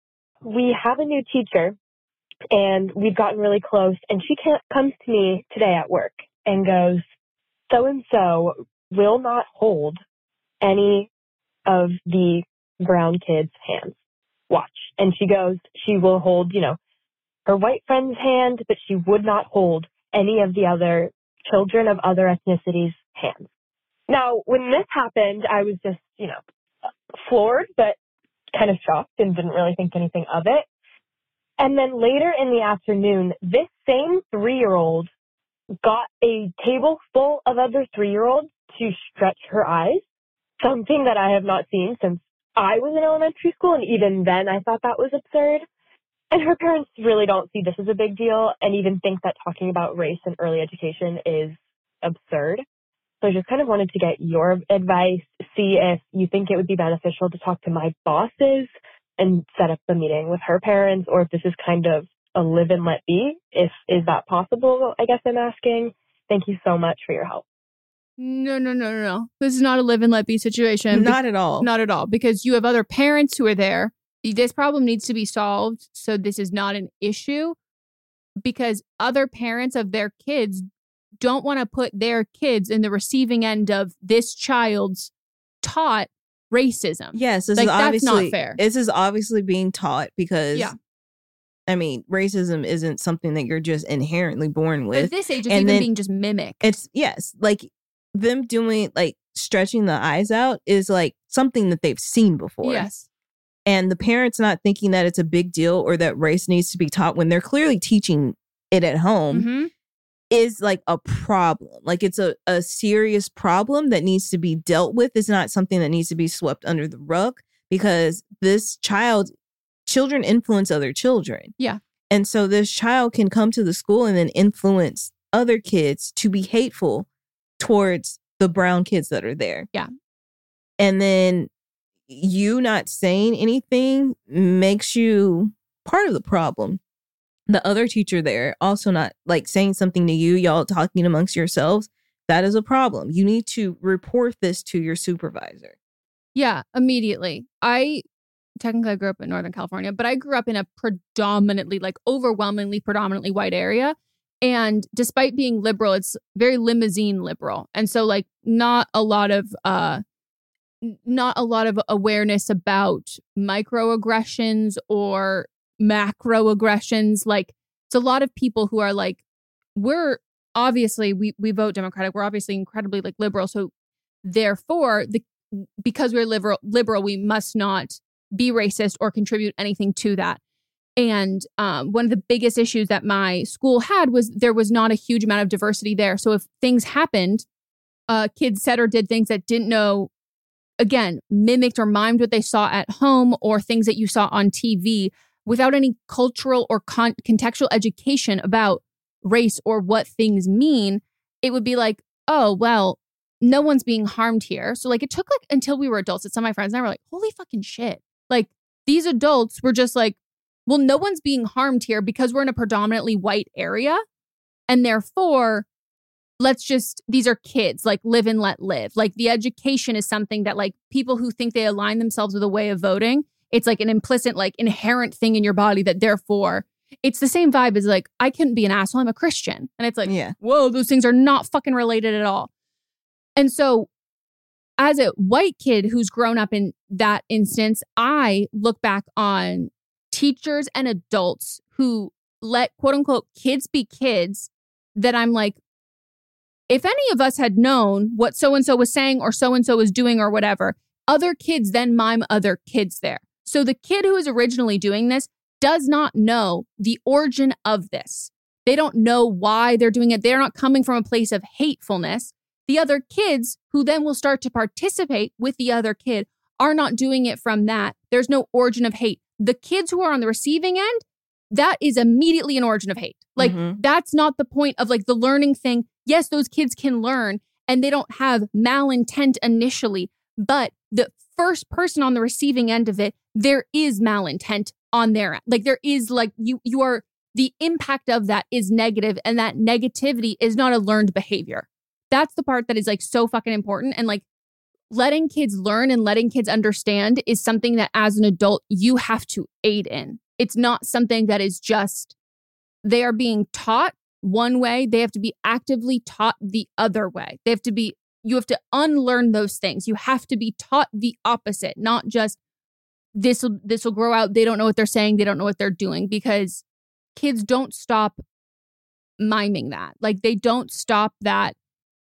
We have a new teacher, and we've gotten really close. And she can't, comes to me today at work and goes, so-and-so will not hold any of the brown kids' hands. Watch. And she goes, she will hold, you know, her white friend's hand, but she would not hold any of the other children of other ethnicities' hands. Now, when this happened, I was just, you know, floored, but kind of shocked and didn't really think anything of it. And then later in the afternoon, this same three-year-old got a table full of other three-year-olds to stretch her eyes, something that I have not seen since I was in elementary school, and even then I thought that was absurd. And her parents really don't see this as a big deal and even think that talking about race in early education is absurd. So I just kind of wanted to get your advice, see if you think it would be beneficial to talk to my bosses and set up the meeting with her parents, or if this is kind of a live and let be. If is that possible, I guess I'm asking. Thank you so much for your help. No, no, no, no, no. This is not a live and let be situation. Not at all. Not at all. Because you have other parents who are there. This problem needs to be solved. So this is not an issue. Because other parents of their kids don't want to put their kids in the receiving end of this child's taught racism. Yes, this like, is obviously that's not fair. This is obviously being taught because, yeah. I mean, racism isn't something that you're just inherently born with. At this age, it's and even then being just mimicked. It's yes, like them doing like stretching the eyes out is like something that they've seen before. Yes. And the parents not thinking that it's a big deal or that race needs to be taught when they're clearly teaching it at home Mm-hmm. is like a problem. Like it's a, a serious problem that needs to be dealt with. It's not something that needs to be swept under the rug because this child, children influence other children. Yeah. And so this child can come to the school and then influence other kids to be hateful towards the brown kids that are there. Yeah. And then you not saying anything makes you part of the problem. The other teacher there also not like saying something to you, y'all talking amongst yourselves. That is a problem. You need to report this to your supervisor. Yeah, immediately. I technically I grew up in Northern California, but I grew up in a predominantly, like overwhelmingly predominantly white area. And despite being liberal, it's very limousine liberal. And so like not a lot of uh not a lot of awareness about microaggressions or macroaggressions. Like it's a lot of people who are like, we're obviously, we, we vote Democratic. We're obviously incredibly like liberal. So therefore, the because we're liberal, liberal, we must not be racist or contribute anything to that. And um, one of the biggest issues that my school had was there was not a huge amount of diversity there. So if things happened, uh, kids said or did things that didn't know, again, mimicked or mimed what they saw at home or things that you saw on T V without any cultural or con- contextual education about race or what things mean, it would be like, oh, well, no one's being harmed here. So like it took like until we were adults that some of my friends and I were like, holy fucking shit. Like these adults were just like, well, no one's being harmed here because we're in a predominantly white area. And therefore, let's just, these are kids, like live and let live. Like the education is something that like people who think they align themselves with a way of voting, it's like an implicit, like inherent thing in your body that therefore it's the same vibe as like, I couldn't be an asshole, I'm a Christian. And it's like, yeah. Whoa, those things are not fucking related at all. And so as a white kid who's grown up in that instance, I look back on teachers and adults who let quote unquote kids be kids that I'm like, if any of us had known what so-and-so was saying or so-and-so was doing or whatever, other kids then mime other kids there. So the kid who is originally doing this does not know the origin of this. They don't know why they're doing it. They're not coming from a place of hatefulness. The other kids who then will start to participate with the other kid are not doing it from that. There's no origin of hate. The kids who are on the receiving end, that is immediately an origin of hate. Like mm-hmm. That's not the point of like the learning thing. Yes, those kids can learn and they don't have malintent initially, but the first person on the receiving end of it, there is malintent on their end. Like there is like you, you are, the impact of that is negative and that negativity is not a learned behavior. That's the part that is like so fucking important. And like letting kids learn and letting kids understand is something that as an adult, you have to aid in. It's not something that is just, they are being taught one way. They have to be actively taught the other way. They have to be, you have to unlearn those things. You have to be taught the opposite, not just this will, this will grow out. They don't know what they're saying. They don't know what they're doing because kids don't stop miming that. Like they don't stop that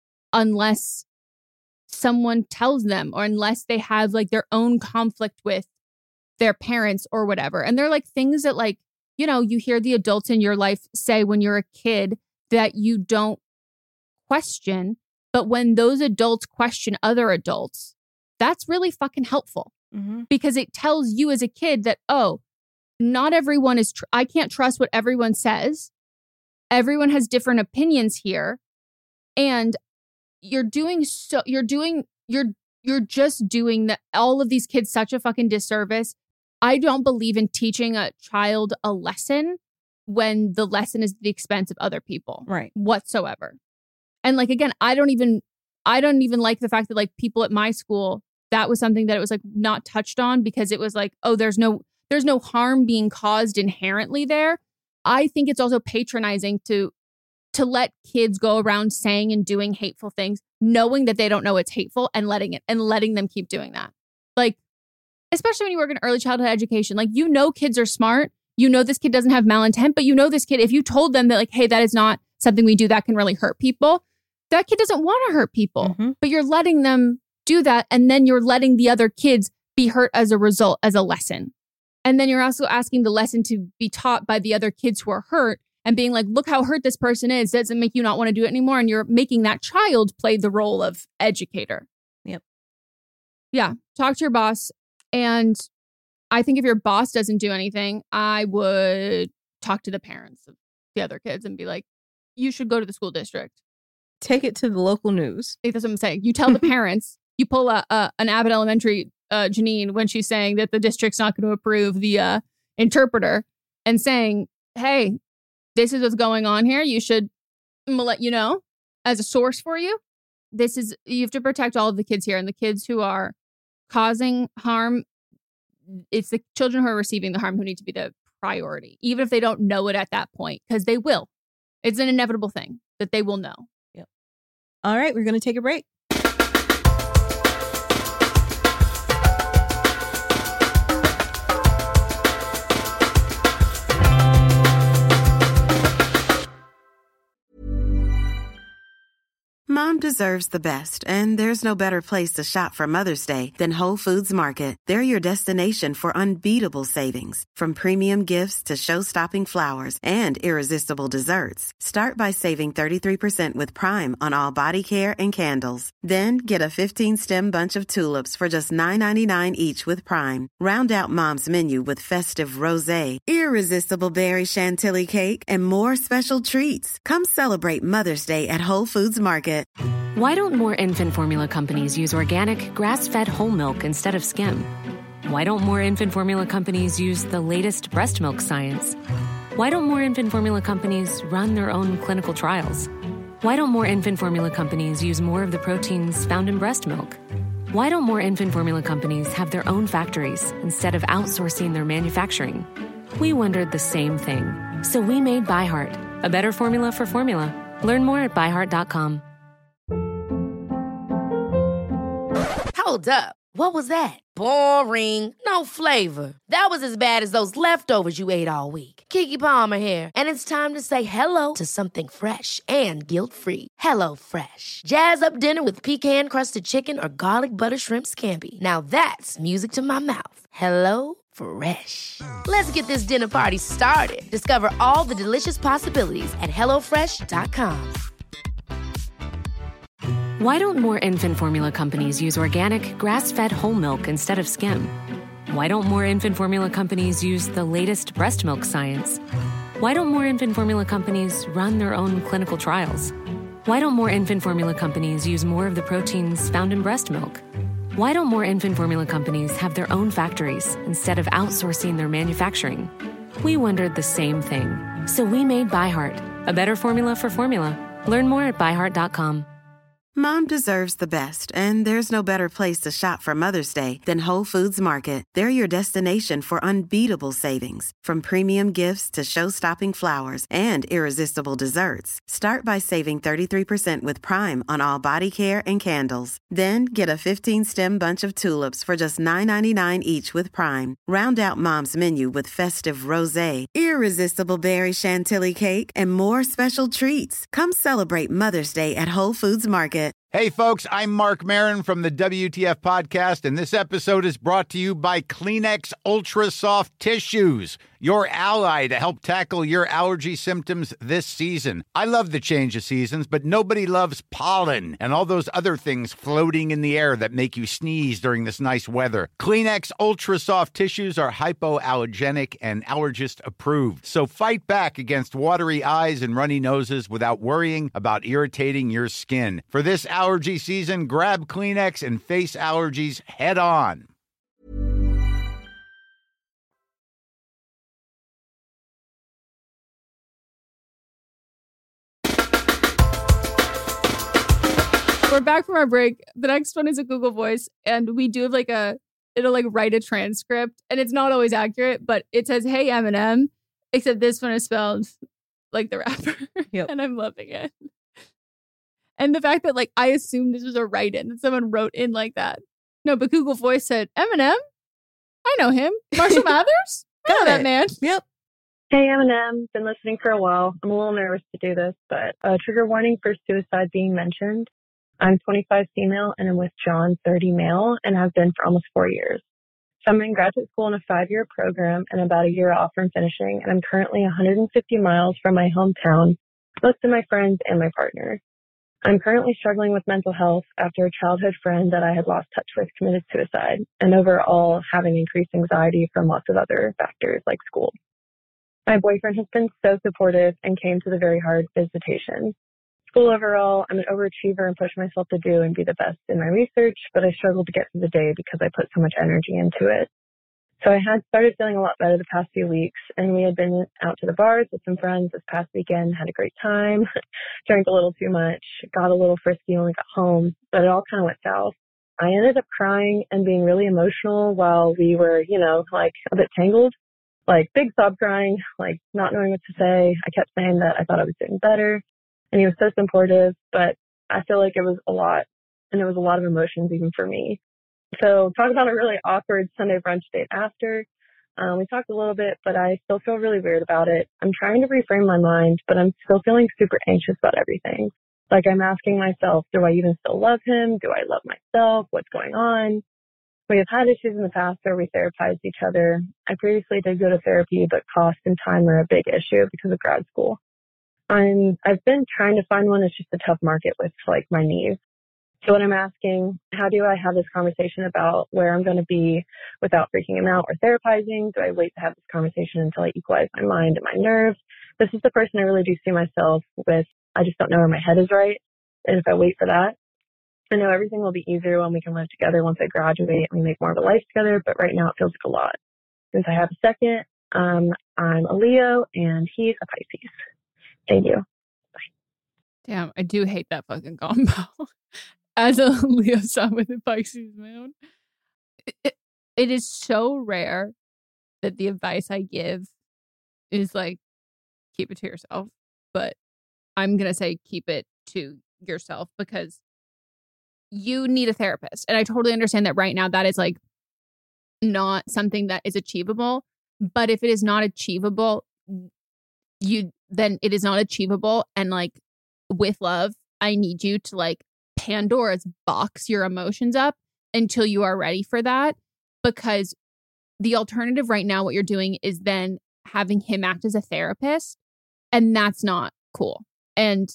unless someone tells them or unless they have like their own conflict with their parents or whatever. And they're like things that like, you know, you hear the adults in your life say when you're a kid that you don't question. But when those adults question other adults, that's really fucking helpful mm-hmm. because it tells you as a kid that, oh, not everyone is, tr- I can't trust what everyone says. Everyone has different opinions here. And you're doing so, you're doing, you're, you're just doing that. All of these kids such a fucking disservice. I don't believe in teaching a child a lesson when the lesson is at the expense of other people. Right. Whatsoever. And like, again, I don't even, I don't even like the fact that like people at my school, that was something that it was like not touched on because it was like, oh, there's no, there's no harm being caused inherently there. I think it's also patronizing to, to let kids go around saying and doing hateful things, knowing that they don't know it's hateful and letting it, and letting them keep doing that. Like, especially when you work in early childhood education, like, you know, kids are smart. You know, this kid doesn't have malintent, but you know, this kid, if you told them that like, hey, that is not something we do that can really hurt people, that kid doesn't want to hurt people, mm-hmm. but you're letting them do that. And then you're letting the other kids be hurt as a result, as a lesson. And then you're also asking the lesson to be taught by the other kids who are hurt and being like, look how hurt this person is. Doesn't make you not want to do it anymore. And you're making that child play the role of educator. Yep. Yeah. Talk to your boss. And I think if your boss doesn't do anything, I would talk to the parents of the other kids and be like, you should go to the school district. Take it to the local news. That's what I'm saying. You tell the parents, you pull a, a an Abbott Elementary uh, Janine when she's saying that the district's not going to approve the uh, interpreter and saying, hey, this is what's going on here. You should, I'm gonna let you know as a source for you. This is, you have to protect all of the kids here, and the kids who are causing harm. It's the children who are receiving the harm who need to be the priority, even if they don't know it at that point, because they will. It's an inevitable thing that they will know. Yep. All right, we're going to take a break. Mom deserves the best, and there's no better place to shop for Mother's Day than Whole Foods Market. They're your destination for unbeatable savings, from premium gifts to show-stopping flowers and irresistible desserts. Start by saving thirty-three percent with Prime on all body care and candles. Then get a fifteen-stem bunch of tulips for just nine ninety-nine each with Prime. Round out Mom's menu with festive rosé, irresistible berry chantilly cake, and more special treats. Come celebrate Mother's Day at Whole Foods Market. Why don't more infant formula companies use organic, grass-fed whole milk instead of skim? Why don't more infant formula companies use the latest breast milk science? Why don't more infant formula companies run their own clinical trials? Why don't more infant formula companies use more of the proteins found in breast milk? Why don't more infant formula companies have their own factories instead of outsourcing their manufacturing? We wondered the same thing. So we made ByHeart, a better formula for formula. Learn more at by heart dot com. Hold up. What was that? Boring. No flavor. That was as bad as those leftovers you ate all week. Keke Palmer here, and it's time to say hello to something fresh and guilt-free. Hello Fresh. Jazz up dinner with pecan-crusted chicken or garlic butter shrimp scampi. Now that's music to my mouth. Hello Fresh. Let's get this dinner party started. Discover all the delicious possibilities at hello fresh dot com. Why don't more infant formula companies use organic, grass-fed whole milk instead of skim? Why don't more infant formula companies use the latest breast milk science? Why don't more infant formula companies run their own clinical trials? Why don't more infant formula companies use more of the proteins found in breast milk? Why don't more infant formula companies have their own factories instead of outsourcing their manufacturing? We wondered the same thing. So we made ByHeart, a better formula for formula. Learn more at by heart dot com. Mom deserves the best, and there's no better place to shop for Mother's Day than Whole Foods Market. They're your destination for unbeatable savings, from premium gifts to show-stopping flowers and irresistible desserts. Start by saving thirty-three percent with Prime on all body care and candles. Then get a fifteen-stem bunch of tulips for just nine ninety-nine each with Prime. Round out Mom's menu with festive rosé, irresistible berry chantilly cake, and more special treats. Come celebrate Mother's Day at Whole Foods Market. Hey, folks, I'm Mark Maron from the W T F Podcast, and this episode is brought to you by Kleenex Ultra Soft Tissues, your ally to help tackle your allergy symptoms this season. I love the change of seasons, but nobody loves pollen and all those other things floating in the air that make you sneeze during this nice weather. Kleenex Ultra Soft Tissues are hypoallergenic and allergist approved, so fight back against watery eyes and runny noses without worrying about irritating your skin. For this allergy season, grab Kleenex and face allergies head on. we're back from our break. The next one is a Google Voice, and we do have like a, it'll like write a transcript, and it's not always accurate, but it says, "Hey Eminem," except this one is spelled like the rapper. Yep. And I'm loving it. And the fact that like I assumed this was a write-in, that someone wrote in like that. No, but Google Voice said, "Eminem? I know him. Marshall Mathers? I know that man." Yep. Hey, Eminem. Been listening for a while. I'm a little nervous to do this, but uh, trigger warning for suicide being mentioned. I'm twenty-five female and I'm with John, thirty male, and have been for almost four years. So I'm in graduate school in a five-year program and about a year off from finishing, and I'm currently one hundred fifty miles from my hometown, most of my friends and my partner. I'm currently struggling with mental health after a childhood friend that I had lost touch with committed suicide, and overall having increased anxiety from lots of other factors like school. My boyfriend has been so supportive and came to the very hard visitation. School overall, I'm an overachiever and push myself to do and be the best in my research, but I struggled to get through the day because I put so much energy into it. So I had started feeling a lot better the past few weeks, and we had been out to the bars with some friends this past weekend, had a great time, drank a little too much, got a little frisky when we got home, but it all kind of went south. I ended up crying and being really emotional while we were, you know, like a bit tangled. Like big sob crying, like not knowing what to say. I kept saying that I thought I was doing better, and he was so supportive, but I feel like it was a lot, and it was a lot of emotions even for me. So talk about a really awkward Sunday brunch date after. Um, we talked a little bit, but I still feel really weird about it. I'm trying to reframe my mind, but I'm still feeling super anxious about everything. Like I'm asking myself, do I even still love him? Do I love myself? What's going on? We have had issues in the past where we therapized each other. I previously did go to therapy, but cost and time are a big issue because of grad school. I'm, I've been trying to find one. It's just a tough market with like my knees. So what I'm asking, how do I have this conversation about where I'm going to be without freaking him out or therapizing? Do I wait to have this conversation until I equalize my mind and my nerves? This is the person I really do see myself with. I just don't know where my head is right. And if I wait for that, I know everything will be easier when we can live together once I graduate and we make more of a life together, but right now it feels like a lot. Since I have a second, um, I'm a Leo and he's a Pisces. Thank you. Bye. Damn, I do hate that fucking combo. As a Leo sun with a Pisces moon. It, it, it is so rare that the advice I give is like, keep it to yourself. But I'm going to say keep it to yourself because you need a therapist. And I totally understand that right now that is like not something that is achievable. But if it is not achievable, you then it is not achievable. And like with love, I need you to like Pandora's box your emotions up until you are ready for that. Because the alternative right now, what you're doing is then having him act as a therapist. And that's not cool. And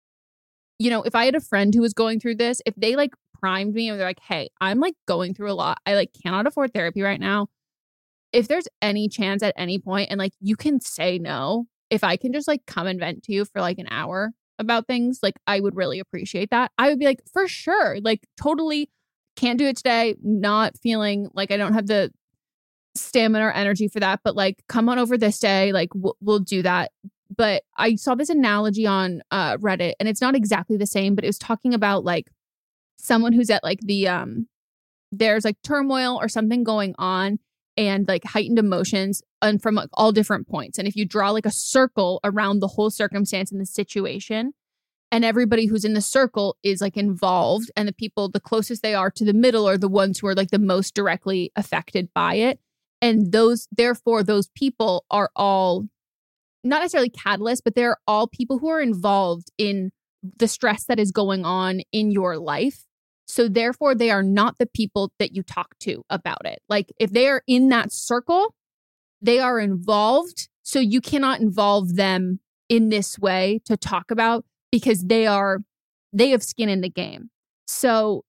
you know, if I had a friend who was going through this, if they like primed me and they're like, hey, I'm like going through a lot. I like cannot afford therapy right now. If there's any chance at any point and like you can say no, if I can just like come and vent to you for like an hour about things, like I would really appreciate that. I would be like, for sure, like totally can't do it today. Not feeling like I don't have the stamina or energy for that, but like come on over this day. Like we'll, we'll do that. But I saw this analogy on uh, Reddit, and it's not exactly the same, but it was talking about like someone who's at like the, um, there's like turmoil or something going on and like heightened emotions and from like all different points. And if you draw like a circle around the whole circumstance in the situation and everybody who's in the circle is like involved and the people, the closest they are to the middle are the ones who are like the most directly affected by it. And those, therefore, those people are all not necessarily catalysts, but they're all people who are involved in the stress that is going on in your life. So therefore, they are not the people that you talk to about it. Like if they are in that circle, they are involved. So you cannot involve them in this way to talk about because they are, they have skin in the game. So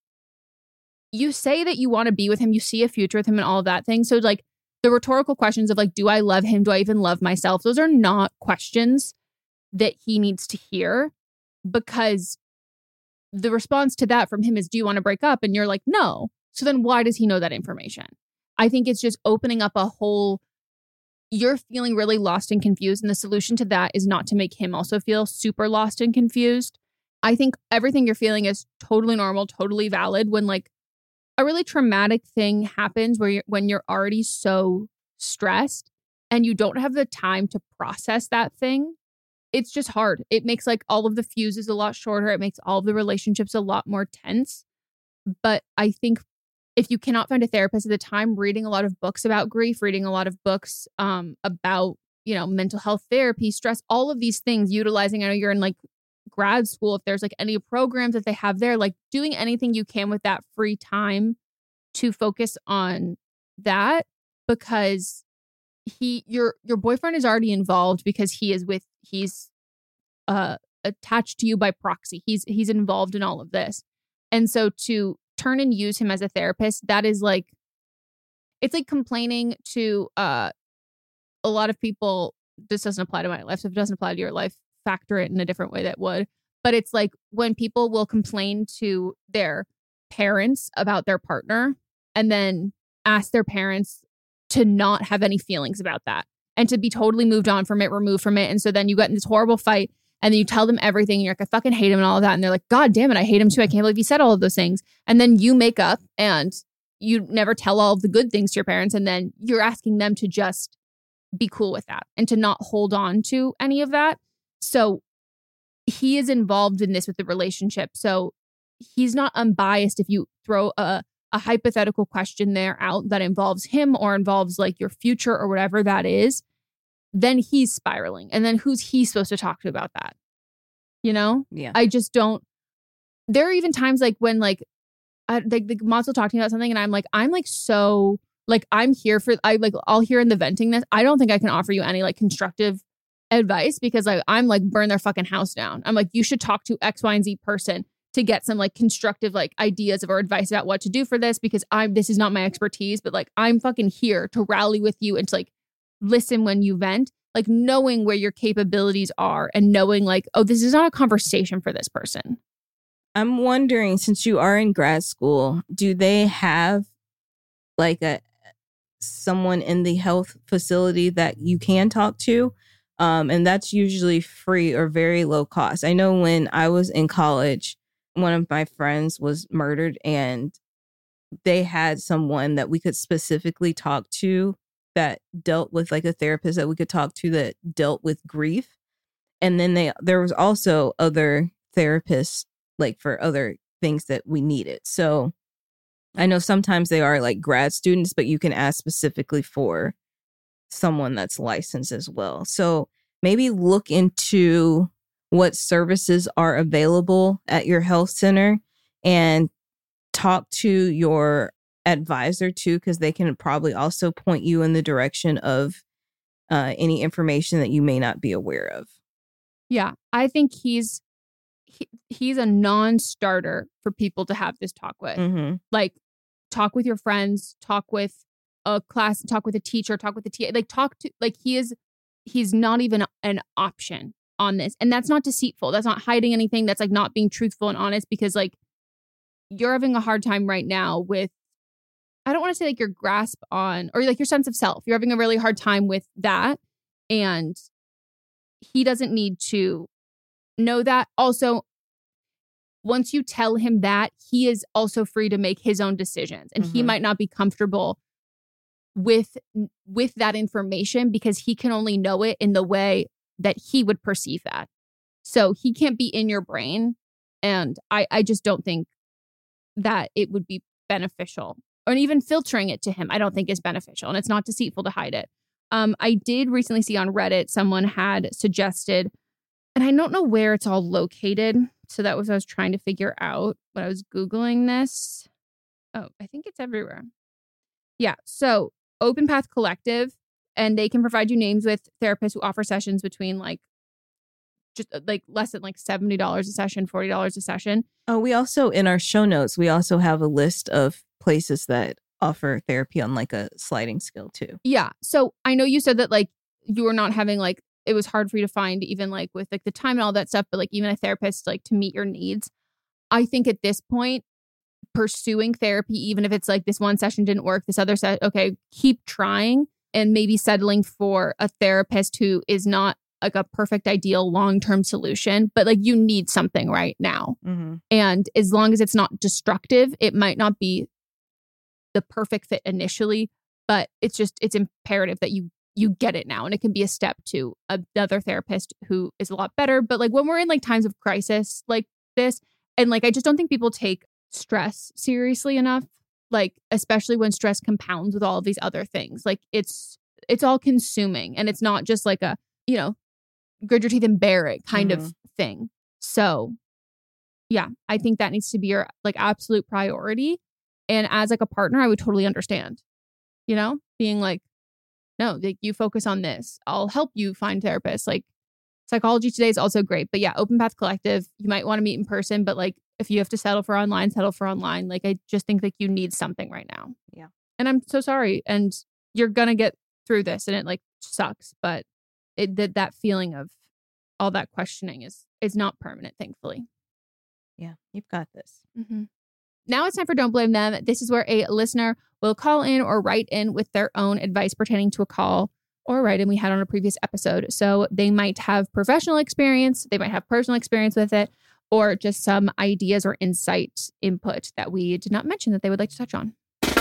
you say that you want to be with him, you see a future with him and all of that thing. So like the rhetorical questions of like, do I love him? Do I even love myself? Those are not questions that he needs to hear because the response to that from him is, do you want to break up? And you're like, no. So then why does he know that information? I think it's just opening up a whole, you're feeling really lost and confused. And the solution to that is not to make him also feel super lost and confused. I think everything you're feeling is totally normal, totally valid. When like a really traumatic thing happens where you're, when you're already so stressed and you don't have the time to process that thing, it's just hard. It makes like all of the fuses a lot shorter. It makes all of the relationships a lot more tense. But I think if you cannot find a therapist at the time, reading a lot of books about grief, reading a lot of books um, about, you know, mental health therapy, stress, all of these things, utilizing, I know you're in like grad school, if there's like any programs that they have there, like doing anything you can with that free time to focus on that, because he, your, your boyfriend is already involved because he is with, he's uh, attached to you by proxy. He's, he's involved in all of this. And so to turn and use him as a therapist, that is like, it's like complaining to uh, a lot of people. This doesn't apply to my life. So if it doesn't apply to your life, factor it in a different way that would. But it's like when people will complain to their parents about their partner and then ask their parents to not have any feelings about that and to be totally moved on from it, removed from it. And so then you get in this horrible fight and then you tell them everything and you're like, I fucking hate him and all of that. And they're like, God damn it, I hate him too. I can't believe you said all of those things. And then you make up and you never tell all of the good things to your parents. And then you're asking them to just be cool with that and to not hold on to any of that. So he is involved in this with the relationship. So he's not unbiased if you throw a, a hypothetical question there out that involves him or involves like your future or whatever that is. Then he's spiraling. And then who's he supposed to talk to about that? You know? Yeah. I just don't. There are even times like when like, I, like the mods will talk to me about something and I'm like, I'm like so, like I'm here for, I like, I'll hear in the venting this. I don't think I can offer you any like constructive advice because like I'm like burn their fucking house down. I'm like, you should talk to X, Y, and Z person to get some like constructive like ideas or advice about what to do for this because I'm, this is not my expertise, but like I'm fucking here to rally with you and to like listen when you vent, like knowing where your capabilities are and knowing like, oh, this is not a conversation for this person. I'm wondering, since you are in grad school, do they have like a someone in the health facility that you can talk to? Um, and that's usually free or very low cost. I know when I was in college, one of my friends was murdered and they had someone that we could specifically talk to that dealt with like a therapist that we could talk to that dealt with grief. And then they there was also other therapists like for other things that we needed. So I know sometimes they are like grad students, but you can ask specifically for someone that's licensed as well. So maybe look into what services are available at your health center and talk to your advisor too, because they can probably also point you in the direction of uh, any information that you may not be aware of. Yeah, I think he's he, he's a non-starter for people to have this talk with. Mm-hmm. Like, talk with your friends, talk with a class, talk with a teacher, talk with a T A. Like, talk to like he is. He's not even an option on this, and that's not deceitful. That's not hiding anything. That's like not being truthful and honest because like you're having a hard time right now with. I don't want to say like your grasp on or like your sense of self. You're having a really hard time with that. And he doesn't need to know that. Also, once you tell him that, he is also free to make his own decisions. And mm-hmm. he might not be comfortable with, with that information because he can only know it in the way that he would perceive that. So he can't be in your brain. And I, I just don't think that it would be beneficial. Or even filtering it to him, I don't think is beneficial. And it's not deceitful to hide it. Um, I did recently see on Reddit, someone had suggested, and I don't know where it's all located. So that was what I was trying to figure out when I was Googling this. Oh, I think it's everywhere. Yeah. So Open Path Collective, and they can provide you names with therapists who offer sessions between like just like less than like seventy dollars a session, forty dollars a session. Oh, we also, in our show notes, we also have a list of places that offer therapy on like a sliding scale too. Yeah. So I know you said that like you were not having like, it was hard for you to find even like with like the time and all that stuff, but like even a therapist like to meet your needs. I think at this point, pursuing therapy, even if it's like this one session didn't work, this other set, okay, keep trying and maybe settling for a therapist who is not like a perfect ideal long-term solution, but like you need something right now. Mm-hmm. And as long as it's not destructive, it might not be the perfect fit initially, but it's just, it's imperative that you you get it now. And it can be a step to another therapist who is a lot better. But like when we're in like times of crisis like this, and like I just don't think people take stress seriously enough, like especially when stress compounds with all of these other things. Like it's it's all consuming, and it's not just like a, you know, grit your teeth and bear it kind Mm-hmm. of thing. So yeah, I think that needs to be your like absolute priority. And as like a partner, I would totally understand, you know, being like, no, like you focus on this. I'll help you find therapists. Like Psychology Today is also great. But yeah, Open Path Collective, you might want to meet in person. But like if you have to settle for online, settle for online. Like I just think like you need something right now. Yeah. And I'm so sorry. And you're going to get through this. And it like sucks. But it that that feeling of all that questioning is is not permanent, thankfully. Yeah, you've got this. Mm-hmm. Now it's time for Don't Blame Them. This is where a listener will call in or write in with their own advice pertaining to a call or write-in we had on a previous episode. So they might have professional experience, they might have personal experience with it, or just some ideas or insight input that we did not mention that they would like to touch on.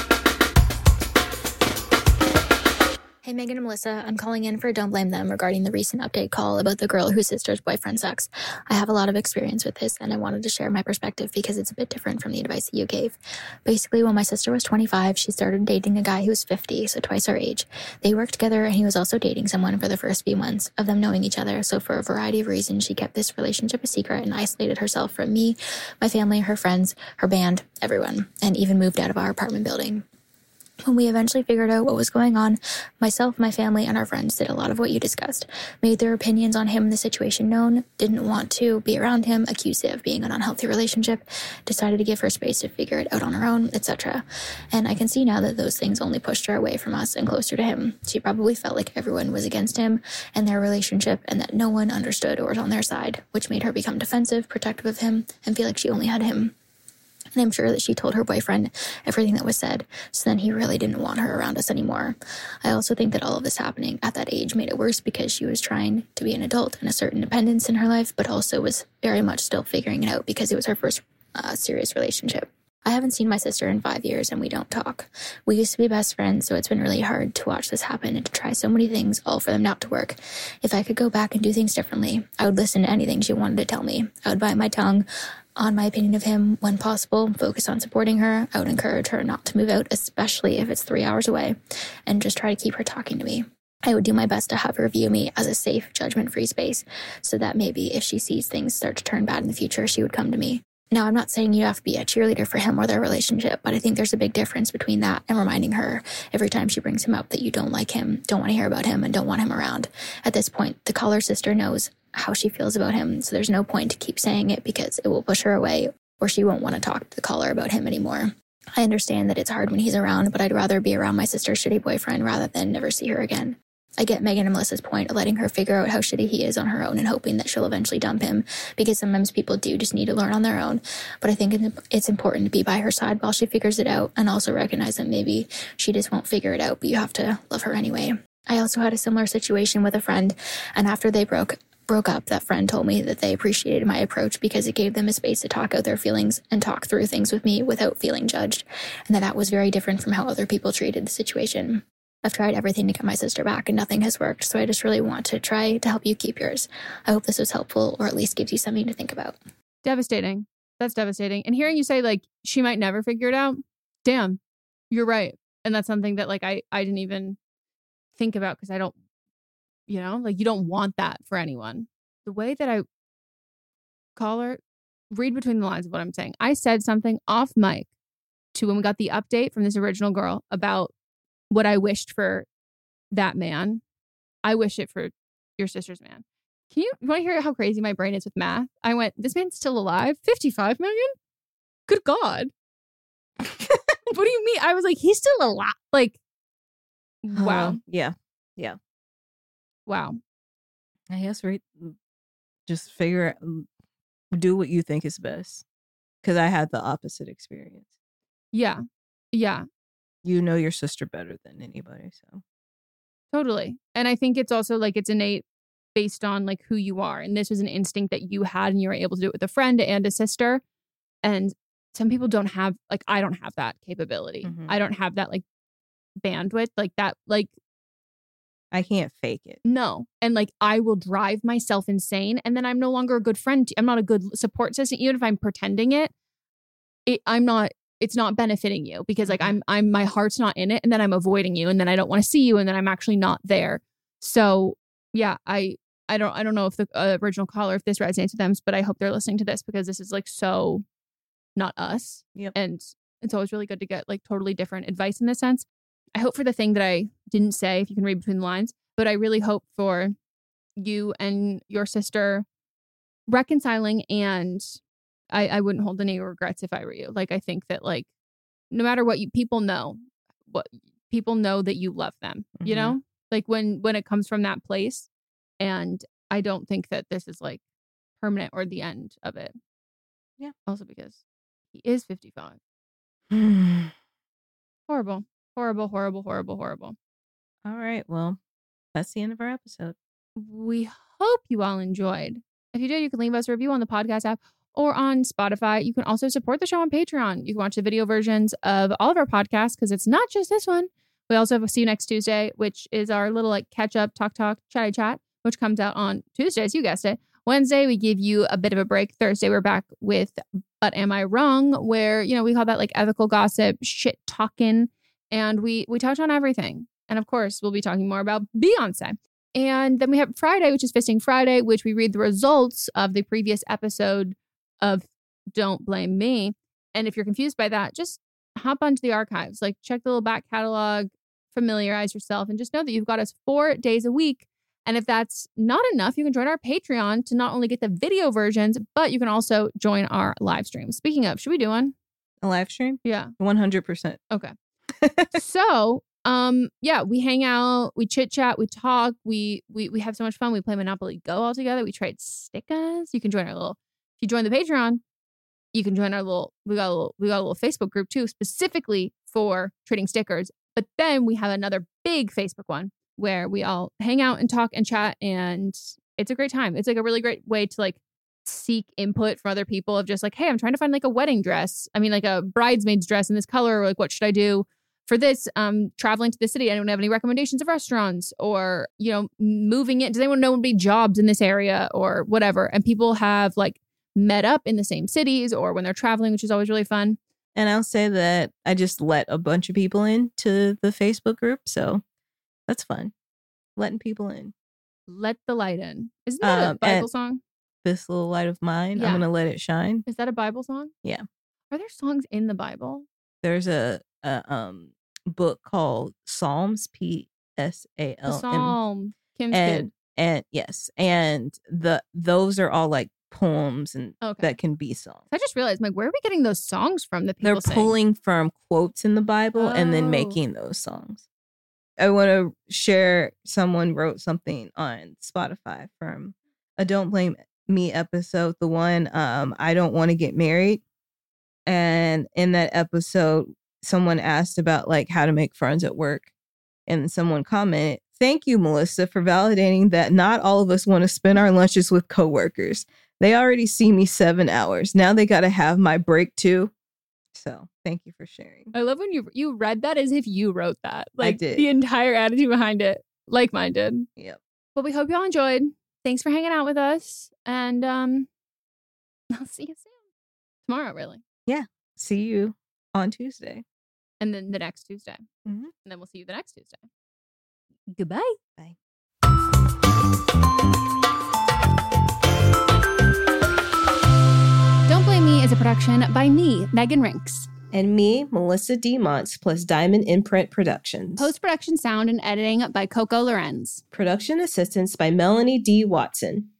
Hey, Megan and Melissa, I'm calling in for Don't Blame Them regarding the recent update call about the girl whose sister's boyfriend sucks. I have a lot of experience with this, and I wanted to share my perspective because it's a bit different from the advice that you gave. Basically, when my sister was twenty-five, she started dating a guy who was fifty, so twice her age. They worked together, and he was also dating someone for the first few months of them knowing each other, so for a variety of reasons, she kept this relationship a secret and isolated herself from me, my family, her friends, her band, everyone, and even moved out of our apartment building. When we eventually figured out what was going on, myself, my family, and our friends did a lot of what you discussed, made their opinions on him and the situation known, didn't want to be around him, accused it of being an unhealthy relationship, decided to give her space to figure it out on her own, et cetera. And I can see now that those things only pushed her away from us and closer to him. She probably felt like everyone was against him and their relationship, and that no one understood or was on their side, which made her become defensive, protective of him, and feel like she only had him. And I'm sure that she told her boyfriend everything that was said, so then he really didn't want her around us anymore. I also think that all of this happening at that age made it worse because she was trying to be an adult and assert independence in her life, but also was very much still figuring it out because it was her first uh, serious relationship. I haven't seen my sister in five years and we don't talk. We used to be best friends, so it's been really hard to watch this happen and to try so many things, all for them not to work. If I could go back and do things differently, I would listen to anything she wanted to tell me. I would bite my tongue on my opinion of him when possible, focus on supporting her. I would encourage her not to move out, especially if it's three hours away, and just try to keep her talking to me. I would do my best to have her view me as a safe, judgment-free space, so that maybe if she sees things start to turn bad in the future, she would come to me. Now, I'm not saying you have to be a cheerleader for him or their relationship, but I think there's a big difference between that and reminding her every time she brings him up that you don't like him, don't want to hear about him, and don't want him around. At this point, the caller sister knows how she feels about him, so there's no point to keep saying it because it will push her away or she won't want to talk to the caller about him anymore. I understand that it's hard when he's around, but I'd rather be around my sister's shitty boyfriend rather than never see her again. I get Megan and Melissa's point of letting her figure out how shitty he is on her own and hoping that she'll eventually dump him, because sometimes people do just need to learn on their own. But I think it's important to be by her side while she figures it out, and also recognize that maybe she just won't figure it out, but you have to love her anyway. I also had a similar situation with a friend, and after they broke broke up, that friend told me that they appreciated my approach because it gave them a space to talk out their feelings and talk through things with me without feeling judged, and that that was very different from how other people treated the situation. I've tried everything to get my sister back and nothing has worked, so I just really want to try to help you keep yours. I hope this was helpful, or at least gives you something to think about. Devastating. That's devastating. And hearing you say, like, she might never figure it out, damn, you're right. And that's something that, like, I, I didn't even think about because I don't, you know, like, you don't want that for anyone. The way that I call her, read between the lines of what I'm saying. I said something off mic to when we got the update from this original girl about what I wished for that man. I wish it for your sister's man. Can you, you want to hear how crazy my brain is with math? I went, this man's still alive? fifty-five million? Good God. What do you mean? I was like, he's still alive. Like, wow. Uh, yeah. Yeah. Wow. I guess right. Just figure out, do what you think is best. Because I had the opposite experience. Yeah. Yeah. You know your sister better than anybody, so. Totally. And I think it's also like it's innate based on like who you are. And this was an instinct that you had and you were able to do it with a friend and a sister. And some people don't have, like, I don't have that capability. Mm-hmm. I don't have that like bandwidth like that. Like, I can't fake it. No. And like, I will drive myself insane. And then I'm no longer a good friend. I'm not a good support system. Even if I'm pretending it, it I'm not, it's not benefiting you because like I'm, I'm, my heart's not in it. And then I'm avoiding you. And then I don't want to see you. And then I'm actually not there. So yeah, I, I don't, I don't know if the uh, original caller, if this resonates with them, but I hope they're listening to this because this is like so not us. Yep. And it's always really good to get like totally different advice in this sense. I hope for the thing that I didn't say, if you can read between the lines, but I really hope for you and your sister reconciling, and I, I wouldn't hold any regrets if I were you. Like, I think that like, no matter what you, people know, what people know that you love them, mm-hmm. you know, like when, when it comes from that place. And I don't think that this is like permanent or the end of it. Yeah. Also because he is fifty-five. Horrible. Horrible, horrible, horrible, horrible. All right. Well, that's the end of our episode. We hope you all enjoyed. If you did, you can leave us a review on the podcast app or on Spotify. You can also support the show on Patreon. You can watch the video versions of all of our podcasts because it's not just this one. We also have a See You Next Tuesday, which is our little like catch up, talk, talk, chatty chat, which comes out on Tuesdays. You guessed it. Wednesday, we give you a bit of a break. Thursday, we're back with But Am I Wrong? Where, you know, we call that like ethical gossip, shit talking. And we we touch on everything. And of course, we'll be talking more about Beyonce. And then we have Friday, which is Fisting Friday, which we read the results of the previous episode of Don't Blame Me. And if you're confused by that, just hop onto the archives. Like, check the little back catalog, familiarize yourself, and just know that you've got us four days a week. And if that's not enough, you can join our Patreon to not only get the video versions, but you can also join our live stream. Speaking of, should we do one? A live stream? Yeah. one hundred percent. Okay. So, um, yeah, we hang out, we chit chat, we talk, we, we, we have so much fun. We play Monopoly Go all together. We trade stickers. You can join our little, if you join the Patreon, you can join our little, we got a little, we got a little Facebook group too, specifically for trading stickers. But then we have another big Facebook one where we all hang out and talk and chat. And it's a great time. It's like a really great way to like seek input from other people of just like, hey, I'm trying to find like a wedding dress. I mean, like a bridesmaid's dress in this color. Or like, what should I do for this? Um, traveling to the city. I don't have any recommendations of restaurants or, you know, moving it. Does anyone know any jobs in this area or whatever? And people have like met up in the same cities or when they're traveling, which is always really fun. And I'll say that I just let a bunch of people into the Facebook group. So that's fun. Letting people in. Let the light in. Isn't that um, a Bible song? This little light of mine, Yeah. I'm going to let it shine. Is that a Bible song? Yeah. Are there songs in the Bible? There's a, a um book called Psalms, P S A L M. The Psalm. Kim's and, kid. and yes, and the those are all like poems and Okay. that can be songs. I just realized, like, where are we getting those songs from that people They're sing? pulling from quotes in the Bible and then Oh. making those songs. I want to share, someone wrote something on Spotify from a Don't Blame Me episode, the one um I Don't Want to Get Married. And in that episode, someone asked about like how to make friends at work. And someone commented, "Thank you, Melissa, for validating that not all of us want to spend our lunches with coworkers. They already see me seven hours. Now they got to have my break too." So thank you for sharing. I love when you you read that as if you wrote that. Like did. the entire attitude behind it, like mine did. Yep. Well, we hope y'all enjoyed. Thanks for hanging out with us. And um I'll see you soon. Tomorrow, really. Yeah. See you on Tuesday. And then the next Tuesday. Mm-hmm. And then we'll see you the next Tuesday. Goodbye. Bye. Don't Blame Me is a production by me, Megan Rinks. And me, Melissa D. Montz, plus Diamond Imprint Productions. Post-production sound and editing by Coco Lorenz. Production assistance by Melanie D. Watson.